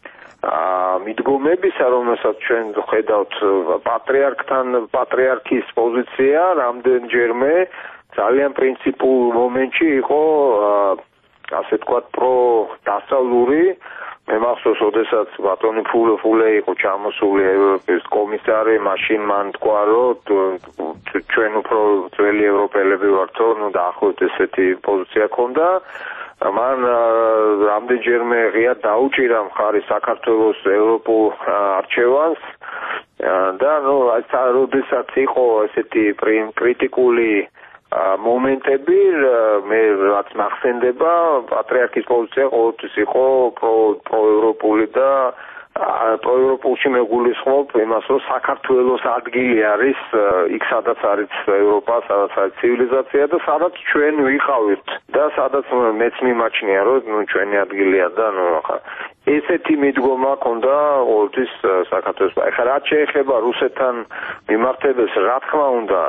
მიდგომებისა, რომელსაც ჩვენ ხედავთ პატრიარქთან, პატრიარქის პოზიცია რამდენჯერმე ძალიან პრინციპულ მომენტში იყო ასე ვთქვათ პრო დასავლური. მე მახსოვს, როდესაც ბატონი ფულე იყო ჩამოსული ევროპის კომისარი, მაშინ მან თქვა, რომ ჩვენ უფრო ძველი ევროპელები ვართო, ნუ დაახლოებით ესეთი პოზიცია ჰქონდა. მან რამდენჯერმე ღიად დაუჭირა მხარი საქართველოს ევროპულ არჩევანს და ნუ როდესაც იყო ესეთი კრიტიკული მომენტები, მე რაც მახსენდება, პატრიარქის პოზიცია ყოველთვის იყო პროევროპული და პროევროპულში მეგულისხმობ იმას, რომ საქართველოს ადგილი არის იქ, სადაც არის ევროპა, სადაც არის ცივილიზაცია და სადაც ჩვენ ვიყავით და სადაც მეც მიმაჩნია, რომ ნუ ჩვენი ადგილია და ნუ ახლა ესეთი მიდგომა ჰქონდა ყოველთვის საქართველოს. ახლა რაც შეეხება რუსეთთან მიმართებელს, რა თქმა უნდა,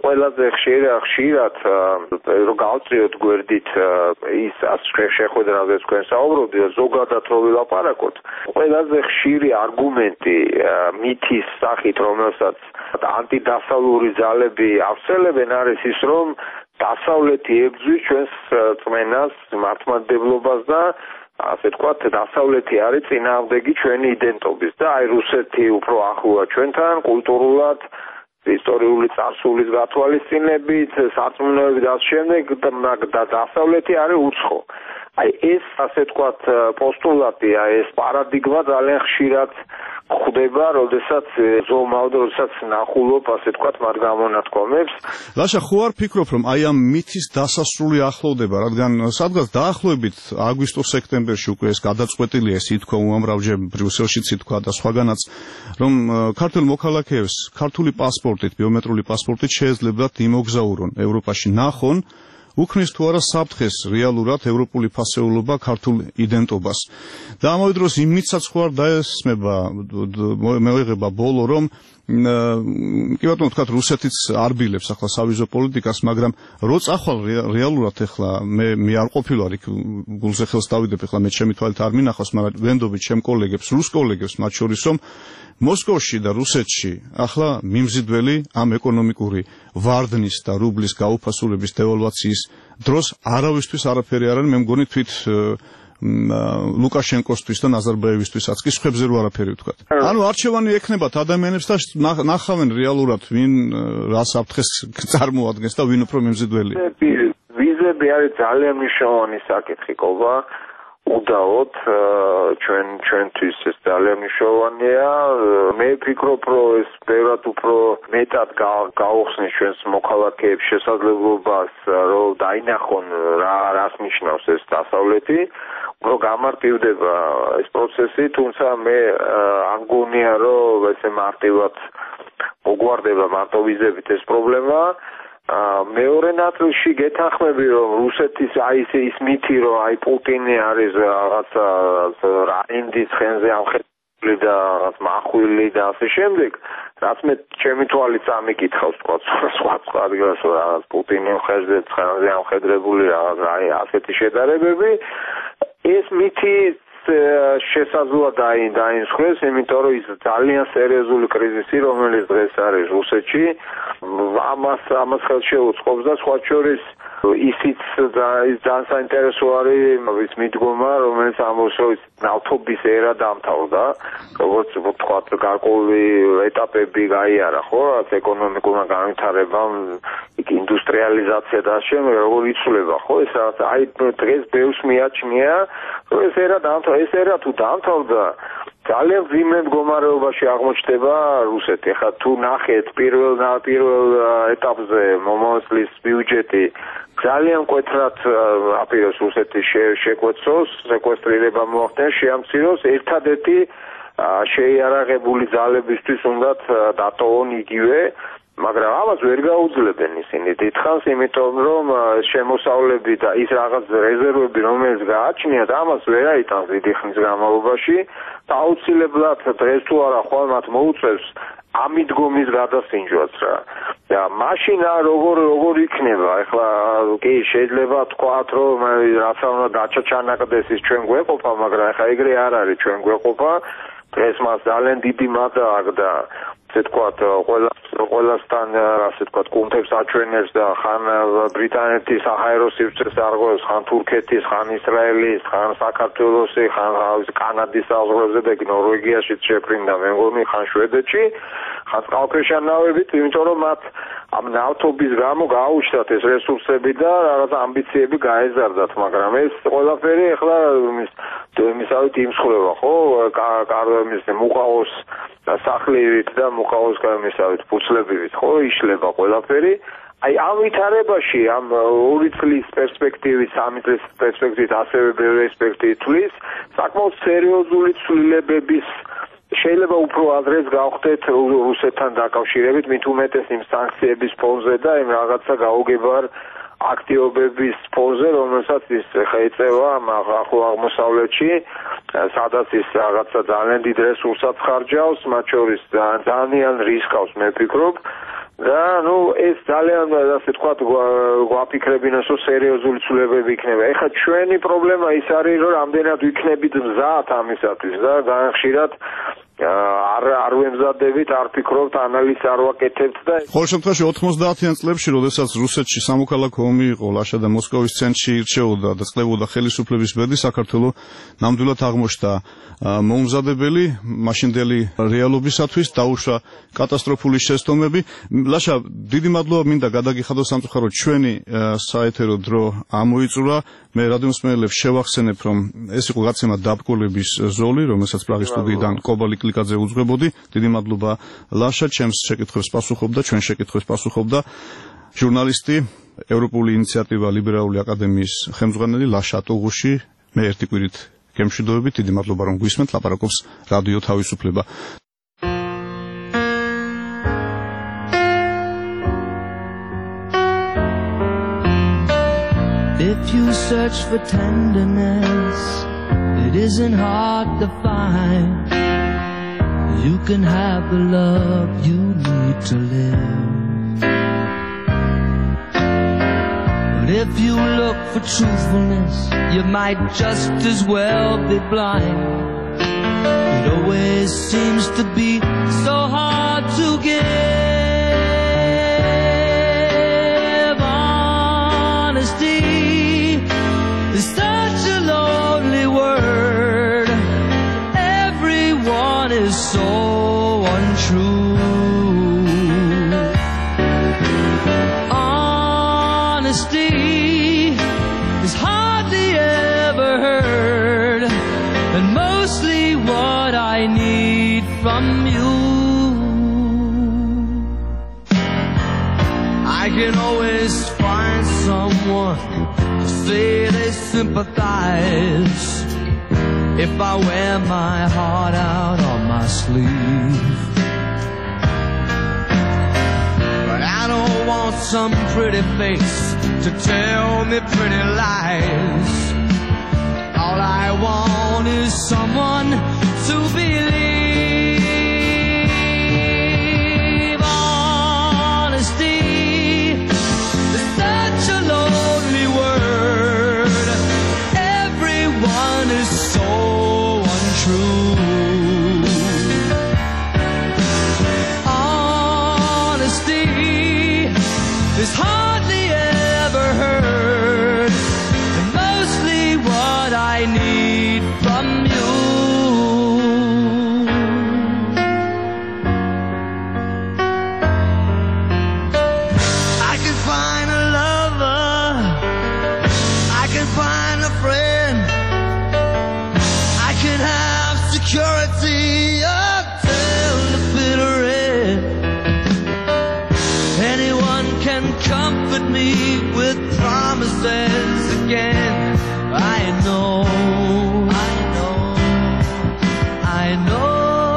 ყველაზე ხშირად ხშირად რომ გავწიოთ გვერდით ის შეხვედრაზე თქვენ საუბრობთ, ზოგადად რომ ვილაპარაკოთ, ყველაზე ხშირი არგუმენტი მითის სახით, რომელსაც ანტიდასავლური ძალები ავრცელებენ, არის ის, რომ დასავლეთი ებრძვის ჩვენს წმენას, მართლმადიდებლობას და ასე ვთქვათ, დასავლეთი არის წინააღმდეგი ჩვენი იდენტობის და აი რუსეთი უფრო ახლოა ჩვენთან კულტურულად, ისტორიული წარსულის გათვალისწინებით, სარწმუნოებით და ამ შემდეგ და დასავლეთი არის უცხო. აი ეს ასე ვთქვათ პოსტულატია, ეს პარადიგმა ძალიან ხშირად ხდება, როდესაც ზომავდა, როდესაც ნახულობ, ასე ვთქვათ, მათ გამონათქვამებს. ლაშა, ხო არ ფიქრობ, რომ აი ამ მითის დასასრული ახლოვდება, რადგან სადღაც დაახლოებით აგვისტო-სექტემბერში უკვე ეს გადაწყვეტილია, ეს ითქვა უამრავჯერ ბრიუსელშიც ითქვა და სხვაგანაც, რომ ქართველ მოქალაქეებს ქართული პასპორტით, ბიომეტრიული პასპორტით შეეძლებათ იმოგზაურონ ევროპაში ნახონ, უქმნის თუ არა საფრთხეს რეალურად ევროპული ფასეულობა ქართულ იდენტობას. და ამავე დროს იმიცაც ხო არ დაესმება, მეუღება ბოლო, რომ კი ბატონო ვთქვათ, რუსეთიც არბილებს ახლა სავიზო პოლიტიკას, მაგრამ რო წახვალ რეალურად ახლა მე მე არ ყოფილვარ იქ გულზე ხელს დავიდებ, ახლა მე ჩემი თვალით არ მინახავს, მაგრამ ვენდობით ჩემ კოლეგებს, რუს კოლეგებს მათ შორის, რომ მოსკოვში და რუსეთში ახლა მიმზიდველი ამ ეკონომიკური ვარდნის და რუბლის გაუფასულების დევალვაციის დროს არავისთვის არაფერი არ არის, მე მგონი თვით ლუკაშენკოსთვის და ნაზარბაევისთვისაც კი სხვებზე რო არაფერი ვთქვათ. ანუ არჩევანი ექნებათ ადამიანებს და ნახავენ რეალურად ვინ რა საფრთხეს წარმოადგენს და ვინ უფრო მიმზიდველია. ვიზები არის ძალიან მნიშვნელოვანი საკითხი, ყოლა. უდაოდ ჩვენ ჩვენთვის ეს ძალიან მნიშვნელოვანია. მე ვფიქრობ, რომ ეს ბევრად უფრო მეტად გაუხსნის ჩვენს მოქალაქეებს შესაძლებლობას, რომ დაინახონ რა რას ნიშნავს ეს დასავლეთი, რომ გამარტივდება ეს პროცესი, თუმცა მე არ მგონია, რომ ესე მარტივად მოგვარდება მარტო ვიზებით ეს პრობლემა. მეორე ნაწილში გეთანხმები, რომ რუსეთის აი ეს ის მითი, რომ აი პუტინი არის რაღაცა რაინდის ხენზე ამხედრებული და რაღაც მახვილი და ასე შემდეგ, რაც მე ჩემი თვალით ამიკითხავს, თქვა სხვა სხვა ადგილას რაღაც პუტინი ხენზე ხენზე ამხედრებული რაღაც აი ასეთი შედარებები, ეს მითი შესაძლოა დაინსხვეს, იმიტომ რომ ის ძალიან სერიოზული კრიზისი, რომელიც დღეს არის რუსეთში, ამას ამას ხელს შეუწყობს და სხვა შორის ისიც ძალიან საინტერესო არის ის მიდგომა, რომელიც ამბობს, ნავთობის ერა დამთავრდა, როგორც ვთქვათ, გარკვეული ეტაპები გაიარა, ხო, რაც ეკონომიკურმა განვითარებამ, ინდუსტრიალიზაცია და შემდეგ როგორ იცვლება, ხო, ეს რაღაც აი დღეს ბევრს მიაჩნია, რომ ეს ერა დამთავრდა, ეს ერა თუ დამთავრდა, ძალიან ძიმე მდგომარეობაში აღმოჩნდება რუსეთი. ხა თუ ნახეთ პირველ პირველ ეტაპზე მომავალ წლის ბიუჯეტი ძალიან მკვეთრად აპირებს რუსეთის შეკვეცოს, სეკვესტრირება მოახდინოს, შეამციროს, ერთადერთი შეიარაღებული ძალებისთვის უნდათ დატოვონ იგივე, მაგრამ ამას ვერ გაუძლებენ ისინი დიდხანს, იმიტომ რომ შემოსავლები და ის რაღაც რეზერვები, რომელიც გააჩნიათ, ამას ვერ აიტანს დიდი ხნის განმავლობაში და აუცილებლად დღეს თუ არა ხვალ მათ მოუწევს ამიდგომის გადასინჯვაც რა. და მაშინ როგორ როგორ იქნება? ეხლა კი შეიძლება თქვათ, რომ რაც უნდა დაჩაჩანაკდეს ის ჩვენ გვეყოფა, მაგრამ ეხლა ეგრე არ არის ჩვენ გვეყოფა. დღეს მას ძალიან დიდი მადლობა აქვს და ასე ვთქვათ, ყველა ყველასთან ასე ვთქვათ, კუნთებს აჩვენებს და ხან ბრიტანეთის საჰაერო სივრცეს არღვევს, ხან თურქეთის, ხან ისრაელის, ხან საქართველოსი, ხან კანადის საზღვრებზე და ნორვეგიაშიც შეფრინდა, მე მგონი ხან შვედეთში, ხან წყალქვეშა ნავებით, იმიტომ რომ მათ ამ ნავთობის გამო გააუჩნდათ ეს რესურსები და რაღაც ამბიციები გაეზარდათ, მაგრამ ეს ყველაფერი ახლა მისავით იმსხვრევა, ხო? კარვემის მუყაოს სახლივით და მუყაოს გამისავით ფუცლებივით, ხო, იშლება ყველაფერი. აი ამ ვითარებაში, ამ ორი წლის პერსპექტივით, სამი წლის პერსპექტივით, ასევე ბევრი ასპექტი თulis, საკმაოდ სერიოზული ცვლილებების შეიძლება უფრო ადრეს გავხდეთ რუსეთთან დაკავშირებით, მით უმეტეს იმ სანქციების ფონზე და იმ რაღაცა გაუგებარ აქტივობების ფონზე, რომელსაც ის შეეწევა ახლო აღმოსავლეთში, სადაც ის რაღაცა ძალიან დიდ რესურსებს ხარჯავს, მათ შორის ძალიან რისკავს, მე ვფიქრობ. და ნუ ეს ძალიან ასე თქვა გვაფიქრებინოს რომ სერიოზული ცვლილებები იქნება. ეხლა ჩვენი პრობლემა ის არის რომ რამდენად ვიქნებით მზად ამისათვის და ძალიან ხშირად არ არ ვემზადებით, არ ფიქრობთ, ანალიზს არ ვაკეთებთ და ყოველ შემთხვევაში ოთხმოცდაათიან წლებში, როდესაც რუსეთში სამოქალაქო ომი იყო, ლაშა და მოსკოვის ცენტრში ირჩეოდა და წყდებოდა ხელისუფლების ბედი, საქართველოს ნამდვილად აღმოჩნდა მოუმზადებელი მაშინდელი რეალობისათვის, დაუშვა კატასტროფული შეცდომები. ლაშა, დიდი მადლობა მინდა გადაგიხადო სამწუხაროდ ჩვენი საეთერო დრო ამოიწურა. მე რადიომსმენელებს შევახსენებ, რომ ეს იყო გაცემა დაბრკოლების ზოლი, რომელსაც პრაღის სტუდიიდან კობალი კლიკაძე უძღვებოდი. დიდი მადლობა ლაშა, ჩემს შეკითხვებს პასუხობდა, ჩვენ შეკითხვებს პასუხობდა ჟურნალისტი, ევროპული ინიციატივა ლიბერალური აკადემიის ხელმძღვანელი ლაშა ტუღუში. მე ერთი კვირით გემშვიდობებით, დიდი მადლობა რომ გვისმენთ, ლაპარაკობს რადიო თავისუფლება. If you search for tenderness, it isn't hard to find. You can have the love you need to live. But if you look for truthfulness, you might just as well be blind. It always seems to be so hard to give. Honesty is such a lonely word. Everyone is so untrue. Honesty is hardly ever heard, and mostly what I need from you. I can always find someone to say they sympathize if I wear my heart out on my sleeve. But I don't want some pretty face to tell me pretty lies. All I want is someone to believe. Honesty is such a lonely word. Everyone is so untrue. Honesty is hardly ever heard, and mostly what I need from you. I can find a lover, I can find a friend, I can have security until the bitter end. Anyone can comfort me with promises again. I know, I know, I know.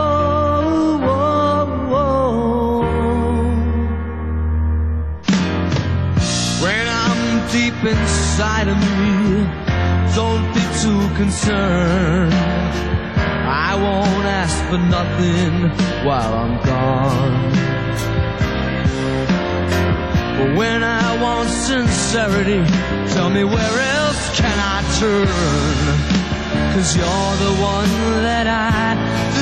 When I'm deep inside of me, don't be too concerned. I won't ask for nothing while I'm gone. But when I want sincerity, tell me where else can I turn? 'Cause you're the one that I